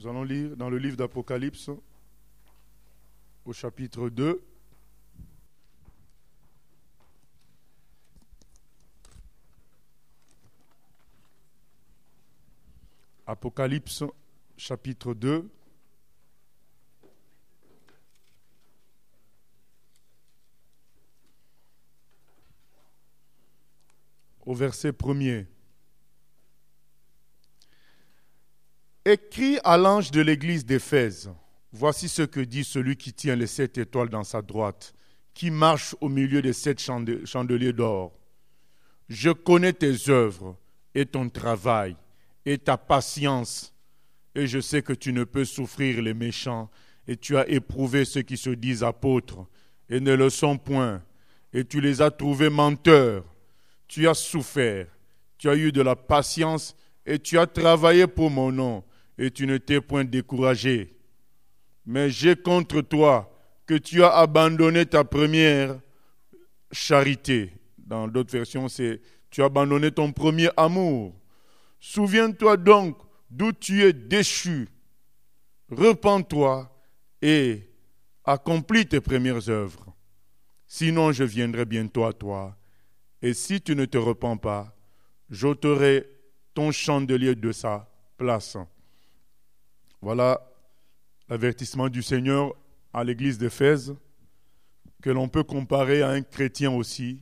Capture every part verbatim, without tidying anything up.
Nous allons lire dans le livre d'Apocalypse, au chapitre deux. Apocalypse, chapitre deux. Au verset premier. Écrit à l'ange de l'église d'Éphèse, voici ce que dit celui qui tient les sept étoiles dans sa droite, qui marche au milieu des sept chandeliers d'or. Je connais tes œuvres et ton travail et ta patience, et je sais que tu ne peux souffrir les méchants, et tu as éprouvé ceux qui se disent apôtres et ne le sont point, et tu les as trouvés menteurs. Tu as souffert, tu as eu de la patience, et tu as travaillé pour mon nom, et tu ne t'es point découragé. Mais j'ai contre toi que tu as abandonné ta première charité. Dans d'autres versions, c'est tu as abandonné ton premier amour. Souviens-toi donc d'où tu es déchu. Repens-toi et accomplis tes premières œuvres. Sinon, je viendrai bientôt à toi. Et si tu ne te repens pas, j'ôterai ton chandelier de sa place. Voilà l'avertissement du Seigneur à l'église d'Éphèse, que l'on peut comparer à un chrétien aussi.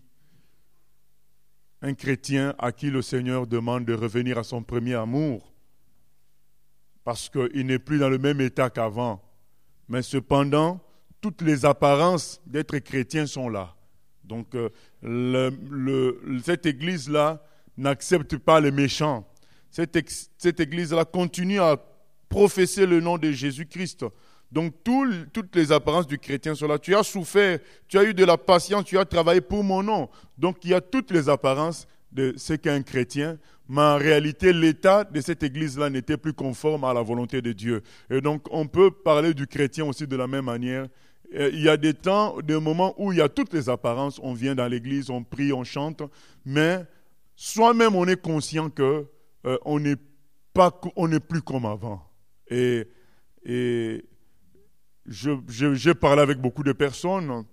Un chrétien à qui le Seigneur demande de revenir à son premier amour, parce qu'il n'est plus dans le même état qu'avant. Mais cependant, toutes les apparences d'être chrétien sont là. Donc, euh, le, le, cette église-là n'accepte pas les méchants. Cette, ex, cette église-là continue à professer le nom de Jésus-Christ. Donc, tout, toutes les apparences du chrétien sont là. Tu as souffert, tu as eu de la patience, tu as travaillé pour mon nom. Donc, il y a toutes les apparences de ce qu'est un chrétien. Mais en réalité, l'état de cette église-là n'était plus conforme à la volonté de Dieu. Et donc, on peut parler du chrétien aussi de la même manière. Il y a des temps, des moments où il y a toutes les apparences. On vient dans l'église, on prie, on chante. Mais soi-même, on est conscient qu'on euh, n'est pas, on n'est plus comme avant. Et, et je, je, j'ai parlé avec beaucoup de personnes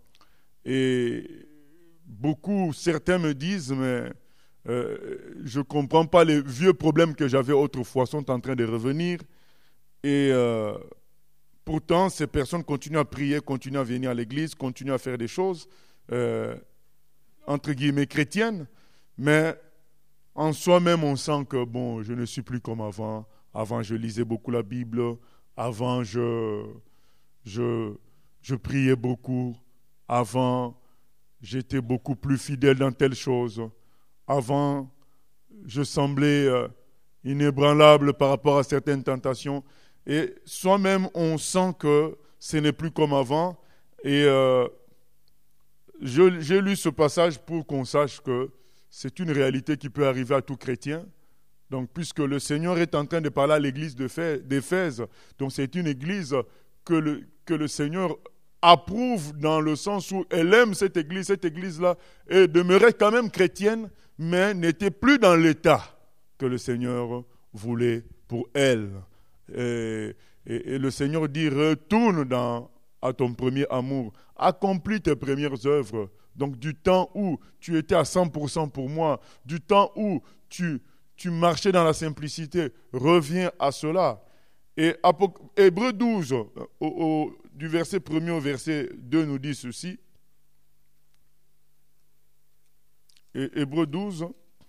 et beaucoup, certains me disent, mais euh, je ne comprends pas, les vieux problèmes que j'avais autrefois sont en train de revenir. Et euh, pourtant, ces personnes continuent à prier, continuent à venir à l'église, continuent à faire des choses, euh, entre guillemets, chrétiennes, mais en soi-même, on sent que, bon, je ne suis plus comme avant. Avant, je lisais beaucoup la Bible. Avant, je, je, je priais beaucoup. Avant, j'étais beaucoup plus fidèle dans telle chose. Avant, je semblais euh, inébranlable par rapport à certaines tentations. Et soi-même, on sent que ce n'est plus comme avant. Et euh, je, j'ai lu ce passage pour qu'on sache que c'est une réalité qui peut arriver à tout chrétien. Donc, puisque le Seigneur est en train de parler à l'église d'Éphèse, donc c'est une église que le, que le Seigneur approuve dans le sens où elle aime cette église. Cette église-là et demeurait quand même chrétienne, mais n'était plus dans l'état que le Seigneur voulait pour elle. Et, et, et le Seigneur dit, retourne dans, à ton premier amour, accomplis tes premières œuvres. Donc, du temps où tu étais à cent pour cent pour moi, du temps où tu... tu marchais dans la simplicité, reviens à cela. Et Hébreux douze, au, au, du verset premier au verset deux, nous dit ceci. Et Hébreux douze.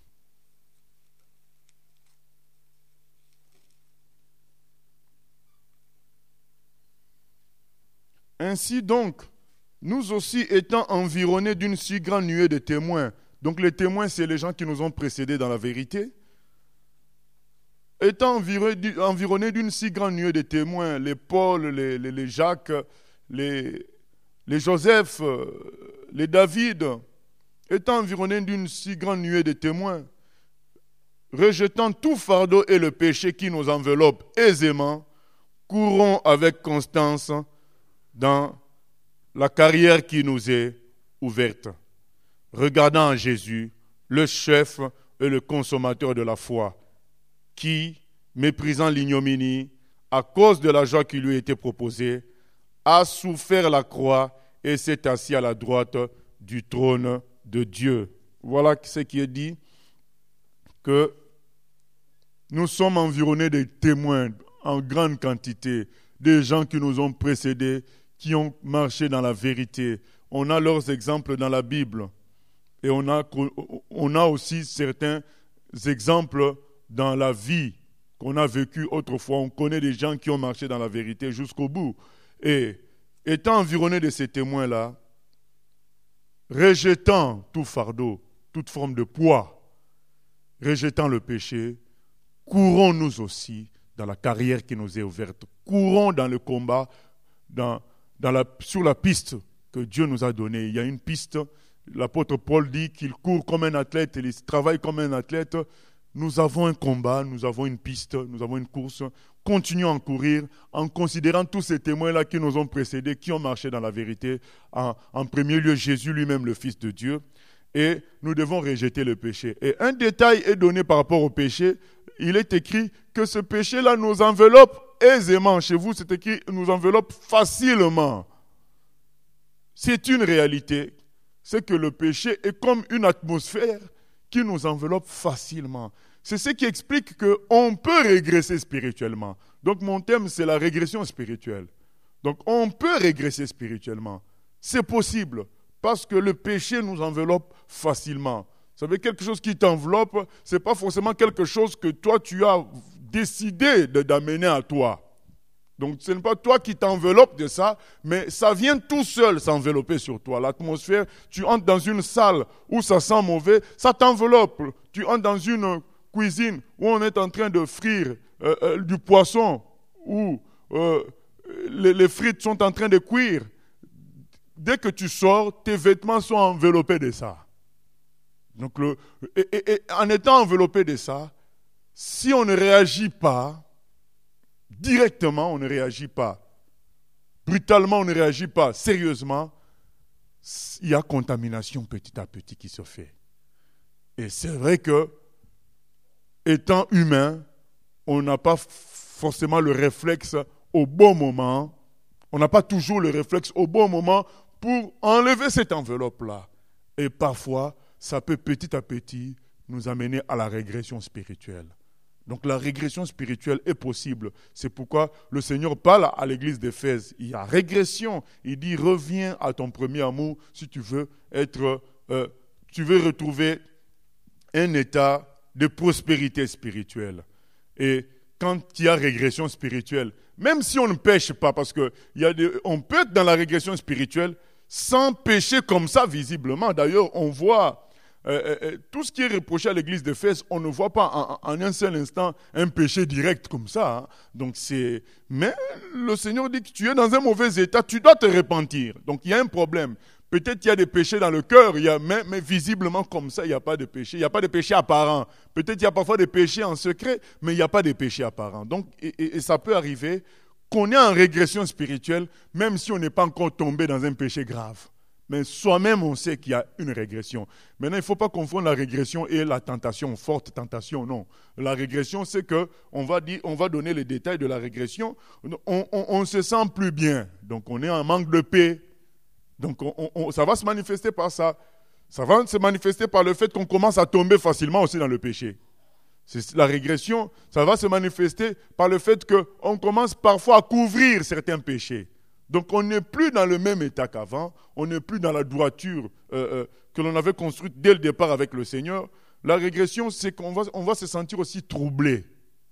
Ainsi donc, nous aussi étant environnés d'une si grande nuée de témoins, donc les témoins, c'est les gens qui nous ont précédés dans la vérité, étant environnés d'une si grande nuée de témoins, les Paul, les, les, les Jacques, les, les Joseph, les David, étant environnés d'une si grande nuée de témoins, rejetant tout fardeau et le péché qui nous enveloppe aisément, courons avec constance dans la carrière qui nous est ouverte, regardant en Jésus, le chef et le consommateur de la foi, qui, méprisant l'ignominie, à cause de la joie qui lui a été proposée, a souffert la croix et s'est assis à la droite du trône de Dieu. Voilà ce qui est dit, que nous sommes environnés de témoins en grande quantité, des gens qui nous ont précédés, qui ont marché dans la vérité. On a leurs exemples dans la Bible et on a, on a aussi certains exemples dans la vie qu'on a vécu autrefois. On connaît des gens qui ont marché dans la vérité jusqu'au bout. Et étant environné de ces témoins-là, rejetant tout fardeau, toute forme de poids, rejetant le péché, courons nous aussi dans la carrière qui nous est ouverte. Courons dans le combat, dans, dans la, sur la piste que Dieu nous a donnée. Il y a une piste, l'apôtre Paul dit qu'il court comme un athlète, il travaille comme un athlète. Nous avons un combat, nous avons une piste, nous avons une course. Continuons à courir en considérant tous ces témoins-là qui nous ont précédés, qui ont marché dans la vérité. En, en premier lieu, Jésus lui-même, le Fils de Dieu. Et nous devons rejeter le péché. Et un détail est donné par rapport au péché. Il est écrit que ce péché-là nous enveloppe aisément. Chez vous, c'est écrit nous enveloppe facilement. C'est une réalité. C'est que le péché est comme une atmosphère qui nous enveloppe facilement. C'est ce qui explique qu'on peut régresser spirituellement. Donc mon thème, c'est la régression spirituelle. Donc on peut régresser spirituellement. C'est possible parce que le péché nous enveloppe facilement. Vous savez, quelque chose qui t'enveloppe, ce n'est pas forcément quelque chose que toi, tu as décidé de, d'amener à toi. Donc, ce n'est pas toi qui t'enveloppes de ça, mais ça vient tout seul s'envelopper sur toi. L'atmosphère, tu entres dans une salle où ça sent mauvais, ça t'enveloppe. Tu entres dans une cuisine où on est en train de frire euh, euh, du poisson, où euh, les, les frites sont en train de cuire. Dès que tu sors, tes vêtements sont enveloppés de ça. Donc, le, et, et, et en étant enveloppé de ça, si on ne réagit pas, directement, on ne réagit pas, brutalement, on ne réagit pas, sérieusement, il y a contamination petit à petit qui se fait. Et c'est vrai que, étant humain, on n'a pas forcément le réflexe au bon moment, on n'a pas toujours le réflexe au bon moment pour enlever cette enveloppe-là. Et parfois, ça peut petit à petit nous amener à la régression spirituelle. Donc la régression spirituelle est possible. C'est pourquoi le Seigneur parle à l'église d'Éphèse. Il y a régression. Il dit, reviens à ton premier amour si tu veux être, euh, tu veux retrouver un état de prospérité spirituelle. Et quand il y a régression spirituelle, même si on ne pêche pas, parce que il y a des, on peut être dans la régression spirituelle sans pécher comme ça visiblement. D'ailleurs, on voit euh, euh, tout ce qui est reproché à l'église d'Éphèse, on ne voit pas en, en un seul instant un péché direct comme ça. Hein. Donc c'est, mais le Seigneur dit que tu es dans un mauvais état, tu dois te repentir. Donc il y a un problème. Peut-être qu'il y a des péchés dans le cœur, il y a, mais, mais visiblement comme ça, il n'y a pas de péché. Il n'y a pas de péché apparent. Peut-être qu'il y a parfois des péchés en secret, mais il n'y a pas de péché apparent. Donc, et, et, et ça peut arriver qu'on est en régression spirituelle, même si on n'est pas encore tombé dans un péché grave. Mais soi-même, on sait qu'il y a une régression. Maintenant, il ne faut pas confondre la régression et la tentation, forte tentation, non. La régression, c'est qu'on va dire, on va donner les détails de la régression. On ne se sent plus bien. Donc, on est en manque de paix. Donc, on, on, ça va se manifester par ça. Ça va se manifester par le fait qu'on commence à tomber facilement aussi dans le péché. C'est la régression, ça va se manifester par le fait qu'on commence parfois à couvrir certains péchés. Donc, on n'est plus dans le même état qu'avant. On n'est plus dans la droiture euh, euh, que l'on avait construite dès le départ avec le Seigneur. La régression, c'est qu'on va, on va se sentir aussi troublé.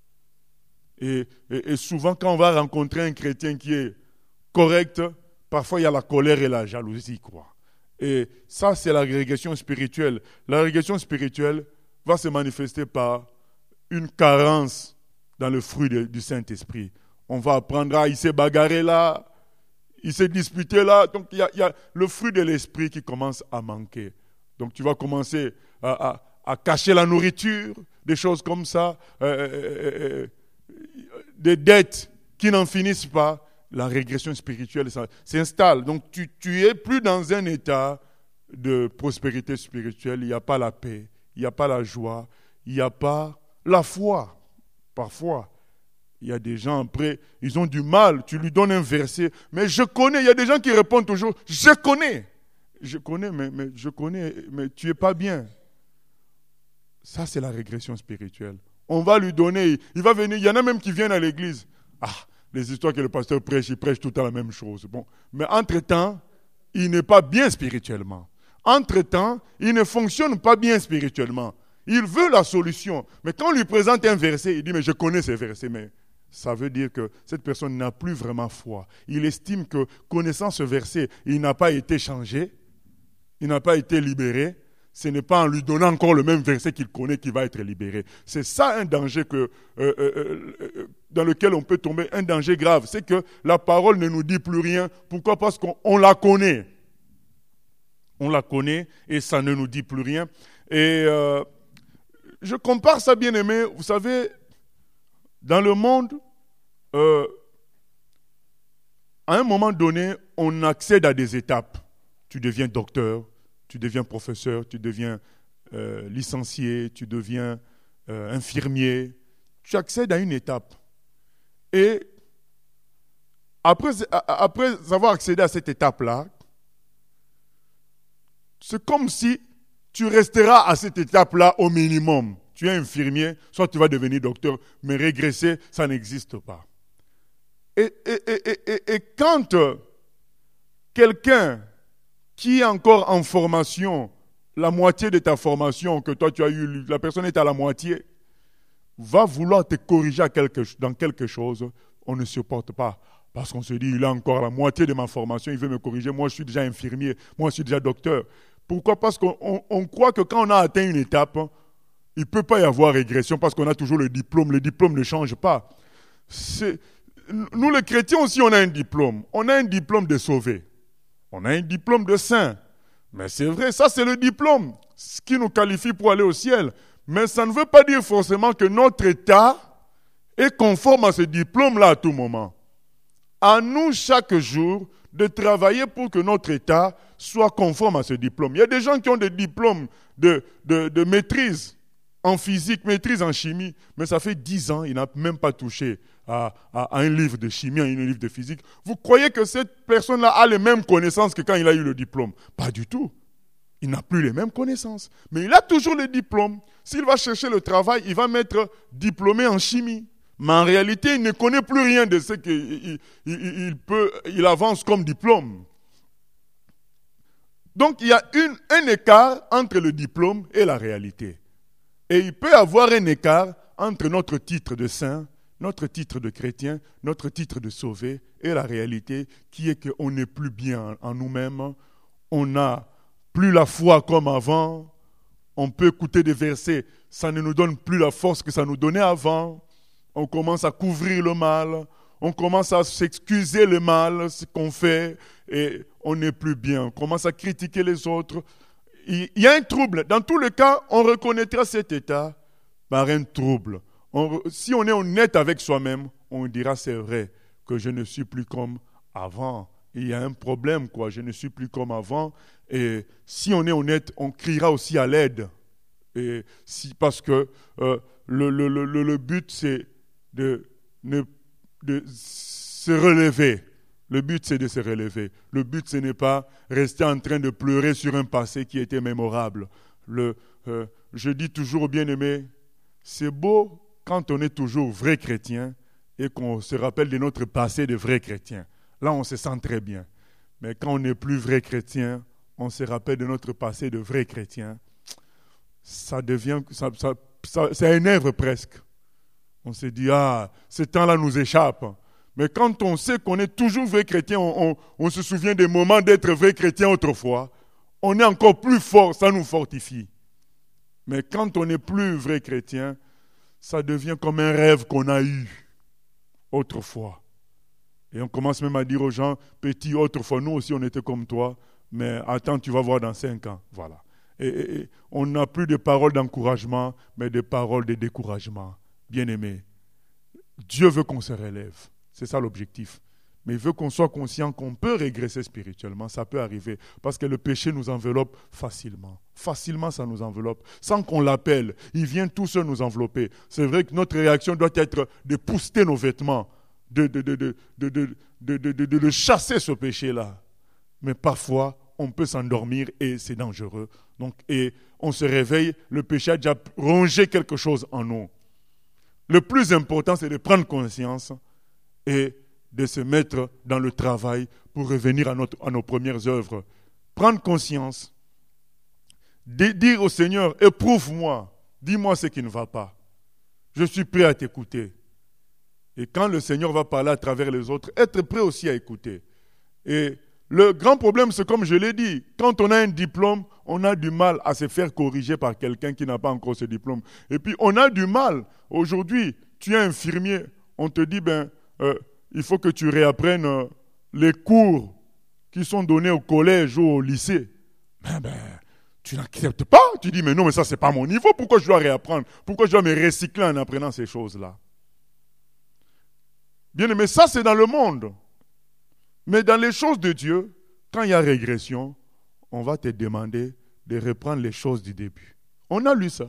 Et, et, et souvent, quand on va rencontrer un chrétien qui est correct, parfois, il y a la colère et la jalousie, quoi. Et ça, c'est la régression spirituelle. La régression spirituelle va se manifester par une carence dans le fruit de, du Saint-Esprit. On va apprendre à, il s'est bagarré là, il s'est disputé là. Donc, il y a, il y a le fruit de l'esprit qui commence à manquer. Donc, tu vas commencer à, à, à cacher la nourriture, des choses comme ça, euh, euh, euh, des dettes qui n'en finissent pas. La régression spirituelle s'installe. Donc, tu, tu es plus dans un état de prospérité spirituelle. Il n'y a pas la paix, il n'y a pas la joie, il n'y a pas la foi. Parfois, Il y a des gens, après, ils ont du mal. Tu lui donnes un verset. Mais je connais. Il y a des gens qui répondent toujours, je connais. Je connais, mais, mais je connais, mais tu n'es pas bien. Ça, c'est la régression spirituelle. On va lui donner, il va venir. Il y en a même qui viennent à l'église. Ah, les histoires que le pasteur prêche, il prêche tout le temps la même chose. Bon. Mais entre-temps, il n'est pas bien spirituellement. Entre-temps, il ne fonctionne pas bien spirituellement. Il veut la solution. Mais quand on lui présente un verset, il dit, mais je connais ces versets. Mais ça veut dire que cette personne n'a plus vraiment foi. Il estime que, connaissant ce verset, il n'a pas été changé. Il n'a pas été libéré. Ce n'est pas en lui donnant encore le même verset qu'il connaît qu'il va être libéré. C'est ça un danger que, euh, euh, euh, dans lequel on peut tomber, un danger grave. C'est que la parole ne nous dit plus rien. Pourquoi? Parce qu'on la connaît. On la connaît et ça ne nous dit plus rien. Et euh, je compare ça, bien aimé. Vous savez, dans le monde, euh, à un moment donné, on accède à des étapes. Tu deviens docteur, tu deviens professeur, tu deviens euh, licencié, tu deviens euh, infirmier. Tu accèdes à une étape. Et après, après avoir accédé à cette étape-là, c'est comme si tu resteras à cette étape-là au minimum. Tu es infirmier, soit tu vas devenir docteur, mais régresser, ça n'existe pas. Et, et, et, et, et quand quelqu'un qui est encore en formation, la moitié de ta formation que toi tu as eu, la personne est à la moitié, va vouloir te corriger à quelque, dans quelque chose, on ne supporte pas. Parce qu'on se dit, il a encore la moitié de ma formation, il veut me corriger, moi je suis déjà infirmier, moi je suis déjà docteur. Pourquoi? Parce qu'on on, on croit que quand on a atteint une étape, il ne peut pas y avoir régression parce qu'on a toujours le diplôme. Le diplôme ne change pas. C'est, nous les chrétiens aussi, on a un diplôme. On a un diplôme de sauvé. On a un diplôme de saint. Mais c'est vrai, ça c'est le diplôme, ce qui nous qualifie pour aller au ciel. Mais ça ne veut pas dire forcément que notre état est conforme à ce diplôme-là à tout moment. À nous, chaque jour, de travailler pour que notre état soit conforme à ce diplôme. Il y a des gens qui ont des diplômes de, de, de maîtrise en physique, maîtrise en chimie, mais ça fait dix ans, il n'a même pas touché à, à, à un livre de chimie, à un livre de physique. Vous croyez que cette personne-là a les mêmes connaissances que quand il a eu le diplôme? Pas du tout. Il n'a plus les mêmes connaissances. Mais il a toujours le diplôme. S'il va chercher le travail, il va mettre diplômé en chimie. Mais en réalité, il ne connaît plus rien de ce qu'il il, il peut, il avance comme diplôme. Donc, il y a une, un écart entre le diplôme et la réalité. Et il peut y avoir un écart entre notre titre de saint, notre titre de chrétien, notre titre de sauvé et la réalité qui est qu'on n'est plus bien en nous-mêmes. On n'a plus la foi comme avant. On peut écouter des versets, ça ne nous donne plus la force que ça nous donnait avant. On commence à couvrir le mal, on commence à s'excuser le mal, ce qu'on fait, et on n'est plus bien. On commence à critiquer les autres. Il y a un trouble. Dans tous les cas, on reconnaîtra cet état par un trouble. On, si on est honnête avec soi-même, on dira c'est vrai que je ne suis plus comme avant. Il y a un problème, quoi. Je ne suis plus comme avant. Et si on est honnête, on criera aussi à l'aide. Et si, parce que euh, le, le, le, le but, c'est de, de, de se relever. Le but, c'est de se relever. Le but, ce n'est pas rester en train de pleurer sur un passé qui était mémorable. Le, euh, je dis toujours aux bien-aimés, c'est beau quand on est toujours vrai chrétien et qu'on se rappelle de notre passé de vrai chrétien. Là, on se sent très bien. Mais quand on n'est plus vrai chrétien, on se rappelle de notre passé de vrai chrétien. Ça devient, ça, ça, ça, ça énerve presque. On se dit, ah, ce temps-là nous échappe. Mais quand on sait qu'on est toujours vrai chrétien, on, on, on se souvient des moments d'être vrai chrétien autrefois, on est encore plus fort, ça nous fortifie. Mais quand on n'est plus vrai chrétien, ça devient comme un rêve qu'on a eu autrefois. Et on commence même à dire aux gens, petit, autrefois, nous aussi on était comme toi, mais attends, tu vas voir dans cinq ans. Voilà. Et, et, et on n'a plus de paroles d'encouragement, mais de paroles de découragement. Bien-aimés, Dieu veut qu'on se relève. C'est ça l'objectif. Mais il veut qu'on soit conscient qu'on peut régresser spirituellement, ça peut arriver, parce que le péché nous enveloppe facilement. Facilement, ça nous enveloppe. Sans qu'on l'appelle, il vient tout seul nous envelopper. C'est vrai que notre réaction doit être de pousser nos vêtements, de, de, de, de, de, de, de, de, de, de, de chasser ce péché-là. Mais parfois, on peut s'endormir et c'est dangereux. Donc, et on se réveille, le péché a déjà rongé quelque chose en nous. Le plus important, c'est de prendre conscience et de se mettre dans le travail pour revenir à, notre, à nos premières œuvres. Prendre conscience, de, dire au Seigneur, éprouve-moi, dis-moi ce qui ne va pas. Je suis prêt à t'écouter. Et quand le Seigneur va parler à travers les autres, être prêt aussi à écouter. Et le grand problème, c'est comme je l'ai dit, quand on a un diplôme, on a du mal à se faire corriger par quelqu'un qui n'a pas encore ce diplôme. Et puis, on a du mal. Aujourd'hui, tu es infirmier, on te dit, ben, euh, il faut que tu réapprennes euh, les cours qui sont donnés au collège ou au lycée. Ben, ben, tu n'acceptes pas. Tu dis, mais non, mais ça, c'est pas mon niveau. Pourquoi je dois réapprendre? Pourquoi je dois me recycler en apprenant ces choses-là? Bien aimé, ça, c'est dans le monde. Mais dans les choses de Dieu, quand il y a régression, on va te demander de reprendre les choses du début. On a lu ça.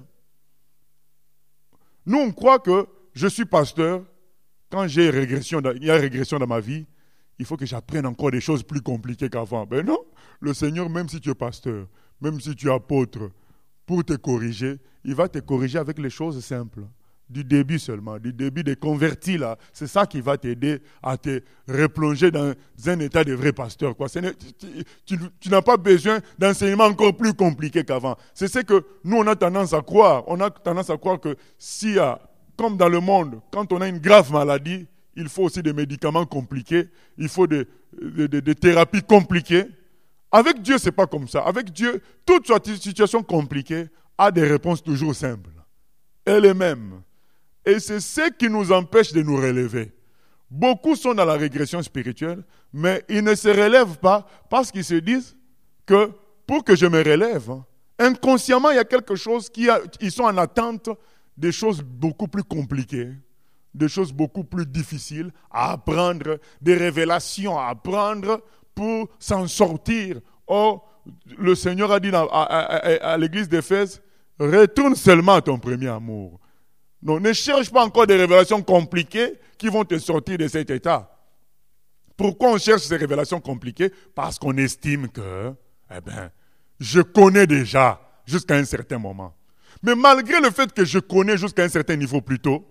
Nous, on croit que je suis pasteur. Quand j'ai régression, il y a régression dans ma vie, il faut que j'apprenne encore des choses plus compliquées qu'avant. Ben non, le Seigneur, même si tu es pasteur, même si tu es apôtre, pour te corriger, il va te corriger avec les choses simples. Du début seulement, du début des convertis là. C'est ça qui va t'aider à te replonger dans un état de vrai pasteur. Quoi. Tu, tu, tu n'as pas besoin d'enseignements encore plus compliqués qu'avant. C'est ce que nous, on a tendance à croire. On a tendance à croire que s'il y a, comme dans le monde, quand on a une grave maladie, il faut aussi des médicaments compliqués, il faut des, des, des, des thérapies compliquées. Avec Dieu, ce n'est pas comme ça. Avec Dieu, toute situation compliquée a des réponses toujours simples. Elle est même. Et c'est ce qui nous empêche de nous relever. Beaucoup sont dans la régression spirituelle, mais ils ne se relèvent pas parce qu'ils se disent que pour que je me relève, inconsciemment, il y a quelque chose qui a, ils sont en attente des choses beaucoup plus compliquées, des choses beaucoup plus difficiles à apprendre, des révélations à apprendre pour s'en sortir. Or, le Seigneur a dit à, à, à, à l'église d'Éphèse, retourne seulement à ton premier amour. Donc, ne cherche pas encore des révélations compliquées qui vont te sortir de cet état. Pourquoi on cherche ces révélations compliquées? Parce qu'on estime que, eh bien, je connais déjà jusqu'à un certain moment. Mais malgré le fait que je connais jusqu'à un certain niveau plus tôt,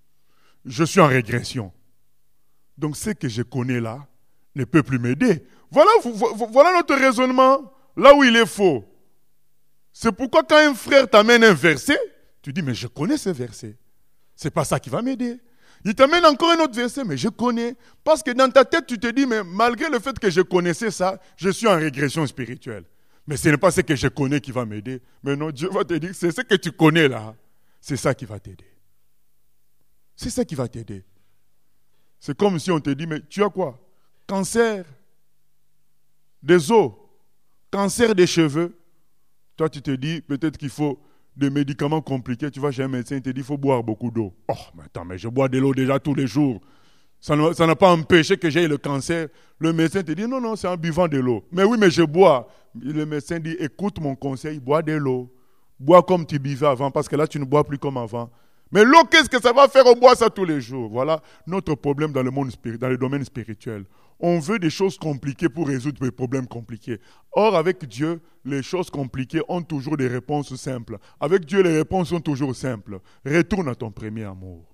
je suis en régression. Donc, ce que je connais là ne peut plus m'aider. Voilà, voilà notre raisonnement, là où il est faux. C'est pourquoi quand un frère t'amène un verset, tu dis, mais je connais ce verset. C'est pas ça qui va m'aider. Il t'amène encore un autre verset, mais je connais. Parce que dans ta tête, tu te dis, mais malgré le fait que je connaissais ça, je suis en régression spirituelle. Mais ce n'est pas ce que je connais qui va m'aider. Mais non, Dieu va te dire, c'est ce que tu connais là. C'est ça qui va t'aider. C'est ça qui va t'aider. C'est comme si on te dit, mais tu as quoi? Cancer des os, cancer des cheveux. Toi, tu te dis, peut-être qu'il faut des médicaments compliqués. Tu vas chez un médecin, il te dit, il faut boire beaucoup d'eau. Oh, mais attends, mais je bois de l'eau déjà tous les jours. Ça n'a pas empêché que j'aie le cancer. Le médecin te dit, non, non, c'est en buvant de l'eau. Mais oui, mais je bois. Le médecin dit, écoute mon conseil, bois de l'eau. Bois comme tu buvais avant, parce que là, tu ne bois plus comme avant. Mais l'eau, qu'est-ce que ça va faire? On boit ça tous les jours. Voilà notre problème dans le monde spirituel, dans le domaine spirituel. On veut des choses compliquées pour résoudre des problèmes compliqués. Or, avec Dieu, les choses compliquées ont toujours des réponses simples. Avec Dieu, les réponses sont toujours simples. Retourne à ton premier amour.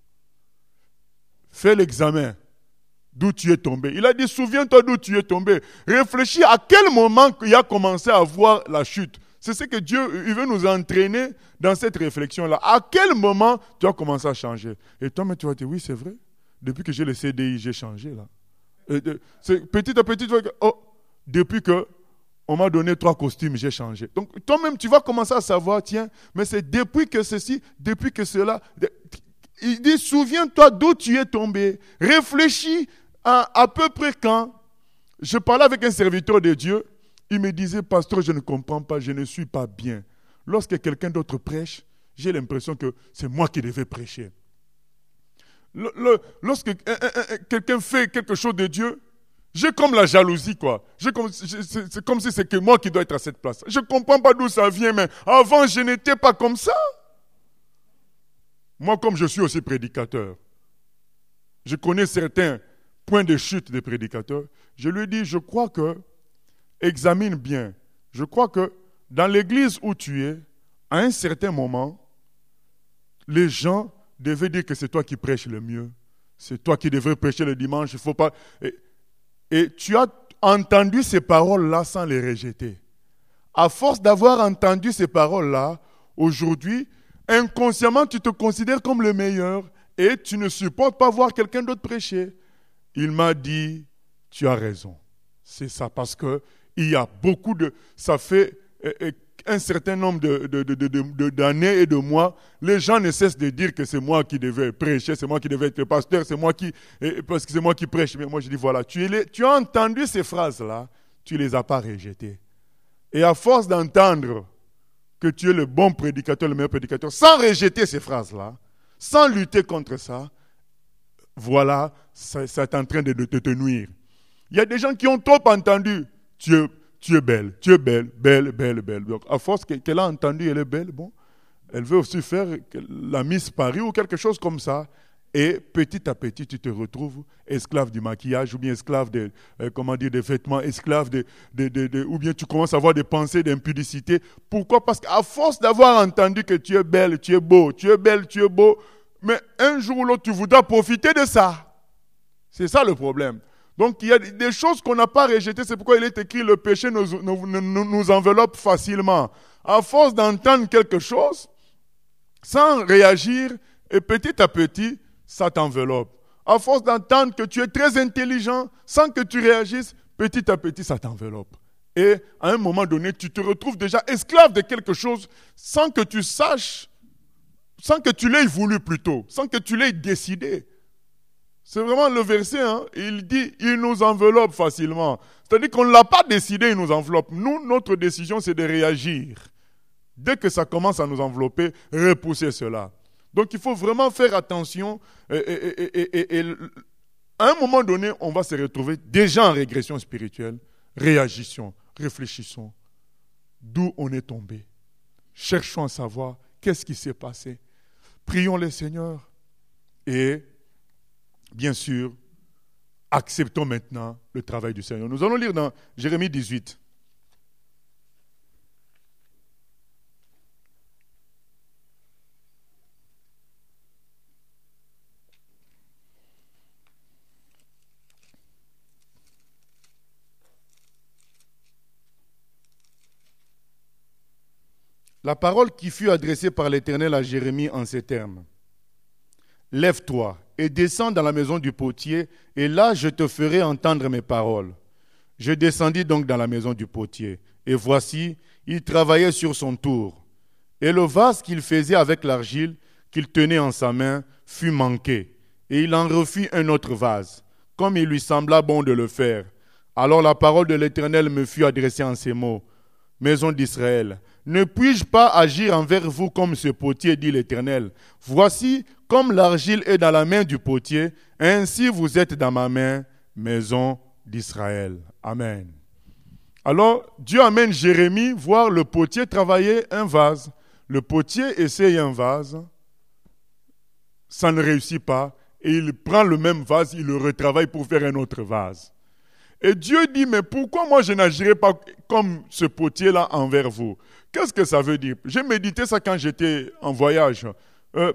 Fais l'examen d'où tu es tombé. Il a dit, souviens-toi d'où tu es tombé. Réfléchis à quel moment il a commencé à voir la chute. C'est ce que Dieu il veut nous entraîner dans cette réflexion-là. À quel moment tu as commencé à changer? Et toi, mais tu vas dire, oui, c'est vrai. Depuis que j'ai le C D I, j'ai changé là. Et de, petit à petit, tu vas dire, oh, depuis qu'on m'a donné trois costumes, j'ai changé. Donc toi-même, tu vas commencer à savoir, tiens, mais c'est depuis que ceci, depuis que cela. Il dit, souviens-toi d'où tu es tombé. Réfléchis à, à peu près quand. Je parlais avec un serviteur de Dieu. Il me disait, pasteur, je ne comprends pas, je ne suis pas bien. Lorsque quelqu'un d'autre prêche, j'ai l'impression que c'est moi qui devais prêcher. Le, le, lorsque un, un, un, quelqu'un fait quelque chose de Dieu, J'ai comme la jalousie, quoi. J'ai comme, c'est, c'est comme si c'est que moi qui dois être à cette place. Je ne comprends pas d'où ça vient, mais avant, je n'étais pas comme ça. Moi, comme je suis aussi prédicateur, je connais certains points de chute des prédicateurs. Je lui dis, je crois que, examine bien, je crois que dans l'église où tu es, à un certain moment, les gens devaient dire que c'est toi qui prêches le mieux. C'est toi qui devrais prêcher le dimanche. Il faut pas... Et, et tu as entendu ces paroles-là sans les rejeter. À force d'avoir entendu ces paroles-là, aujourd'hui, inconsciemment, tu te considères comme le meilleur et tu ne supportes pas voir quelqu'un d'autre prêcher. Il m'a dit, tu as raison. C'est ça, parce que il y a beaucoup de... Ça fait euh, un certain nombre de, de, de, de, de, d'années et de mois, les gens ne cessent de dire que c'est moi qui devais prêcher, c'est moi qui devais être le pasteur, c'est moi qui... parce que c'est moi qui prêche. Mais moi, je dis, voilà, tu, es les, tu as entendu ces phrases-là, tu ne les as pas rejetées. Et à force d'entendre que tu es le bon prédicateur, le meilleur prédicateur, sans rejeter ces phrases-là, sans lutter contre ça, voilà, ça, ça est en train de, de te nuire. Il y a des gens qui ont trop entendu, tu es, tu es belle, tu es belle, belle, belle, belle. Donc, à force qu'elle a entendu, elle est belle, bon, elle veut aussi faire la Miss Paris ou quelque chose comme ça. Et petit à petit, tu te retrouves esclave du maquillage ou bien esclave de, euh, comment dire, des vêtements, esclave de, de, de, de, ou bien tu commences à avoir des pensées d'impudicité. Pourquoi? Parce qu'à force d'avoir entendu que tu es belle, tu es beau, tu es belle, tu es beau, mais un jour ou l'autre, tu voudras profiter de ça. C'est ça le problème. Donc, il y a des choses qu'on n'a pas rejetées. C'est pourquoi il est écrit, le péché nous, nous, nous, nous enveloppe facilement. À force d'entendre quelque chose, sans réagir, et petit à petit, ça t'enveloppe. À force d'entendre que tu es très intelligent, sans que tu réagisses, petit à petit, ça t'enveloppe. Et à un moment donné, tu te retrouves déjà esclave de quelque chose sans que tu saches, sans que tu l'aies voulu plutôt, sans que tu l'aies décidé. C'est vraiment le verset, hein? Il dit, il nous enveloppe facilement. C'est-à-dire qu'on ne l'a pas décidé, il nous enveloppe. Nous, notre décision, c'est de réagir. Dès que ça commence à nous envelopper, repousser cela. Donc, il faut vraiment faire attention. Et, et, et, et, et, à un moment donné, on va se retrouver déjà en régression spirituelle. Réagissons, réfléchissons. D'où on est tombé. Cherchons à savoir qu'est-ce qui s'est passé. Prions le Seigneur. Et, bien sûr, acceptons maintenant le travail du Seigneur. Nous allons lire dans Jérémie dix-huit. La parole qui fut adressée par l'Éternel à Jérémie en ces termes. « Lève-toi et descends dans la maison du potier, et là je te ferai entendre mes paroles. » Je descendis donc dans la maison du potier, et voici, il travaillait sur son tour. Et le vase qu'il faisait avec l'argile qu'il tenait en sa main fut manqué, et il en refit un autre vase, comme il lui sembla bon de le faire. Alors la parole de l'Éternel me fut adressée en ces mots. « Maison d'Israël, ne puis-je pas agir envers vous comme ce potier, dit l'Éternel. Voici, comme l'argile est dans la main du potier, ainsi vous êtes dans ma main, maison d'Israël. » Amen. Alors, Dieu amène Jérémie voir le potier travailler un vase. Le potier essaye un vase, ça ne réussit pas, et il prend le même vase, il le retravaille pour faire un autre vase. Et Dieu dit, mais pourquoi moi je n'agirais pas comme ce potier-là envers vous? Qu'est-ce que ça veut dire? J'ai médité ça quand j'étais en voyage. Euh,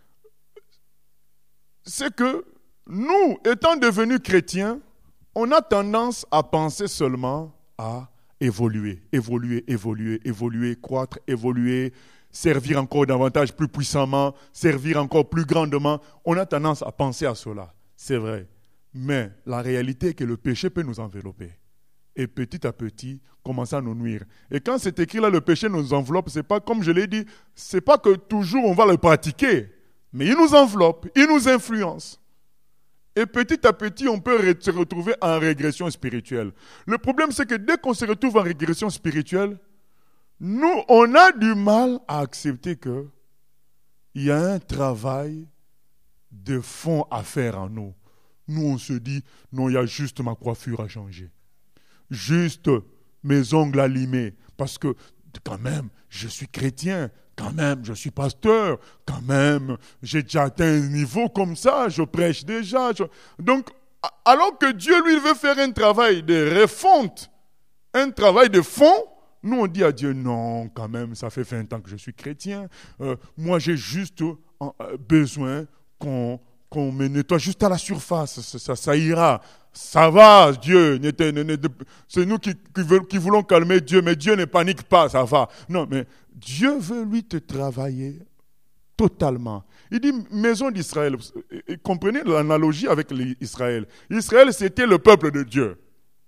c'est que nous, étant devenus chrétiens, on a tendance à penser seulement à évoluer, évoluer, évoluer, évoluer, croître, évoluer, servir encore davantage, plus puissamment, servir encore plus grandement. On a tendance à penser à cela, c'est vrai. Mais la réalité est que le péché peut nous envelopper. Et petit à petit, commencer à nous nuire. Et quand c'est écrit là, le péché nous enveloppe, c'est pas, comme je l'ai dit, c'est pas que toujours on va le pratiquer, mais il nous enveloppe, il nous influence. Et petit à petit, on peut se retrouver en régression spirituelle. Le problème, c'est que dès qu'on se retrouve en régression spirituelle, nous, on a du mal à accepter qu'il y a un travail de fond à faire en nous. Nous, on se dit, non, il y a juste ma coiffure à changer. Juste mes ongles à limer. Parce que, quand même, je suis chrétien. Quand même, je suis pasteur. Quand même, j'ai déjà atteint un niveau comme ça. Je prêche déjà. Je... Donc, alors que Dieu, lui, veut faire un travail de refonte, un travail de fond, nous, on dit à Dieu, non, quand même, ça fait vingt ans que je suis chrétien. Euh, moi, j'ai juste euh, besoin qu'on, qu'on me nettoie juste à la surface. Ça, ça, ça ira. Ça va, Dieu. C'est nous qui, qui, veut, qui voulons calmer Dieu, mais Dieu ne panique pas, ça va. Non, mais Dieu veut, lui, te travailler totalement. Il dit, maison d'Israël. Comprenez l'analogie avec Israël. Israël, c'était le peuple de Dieu.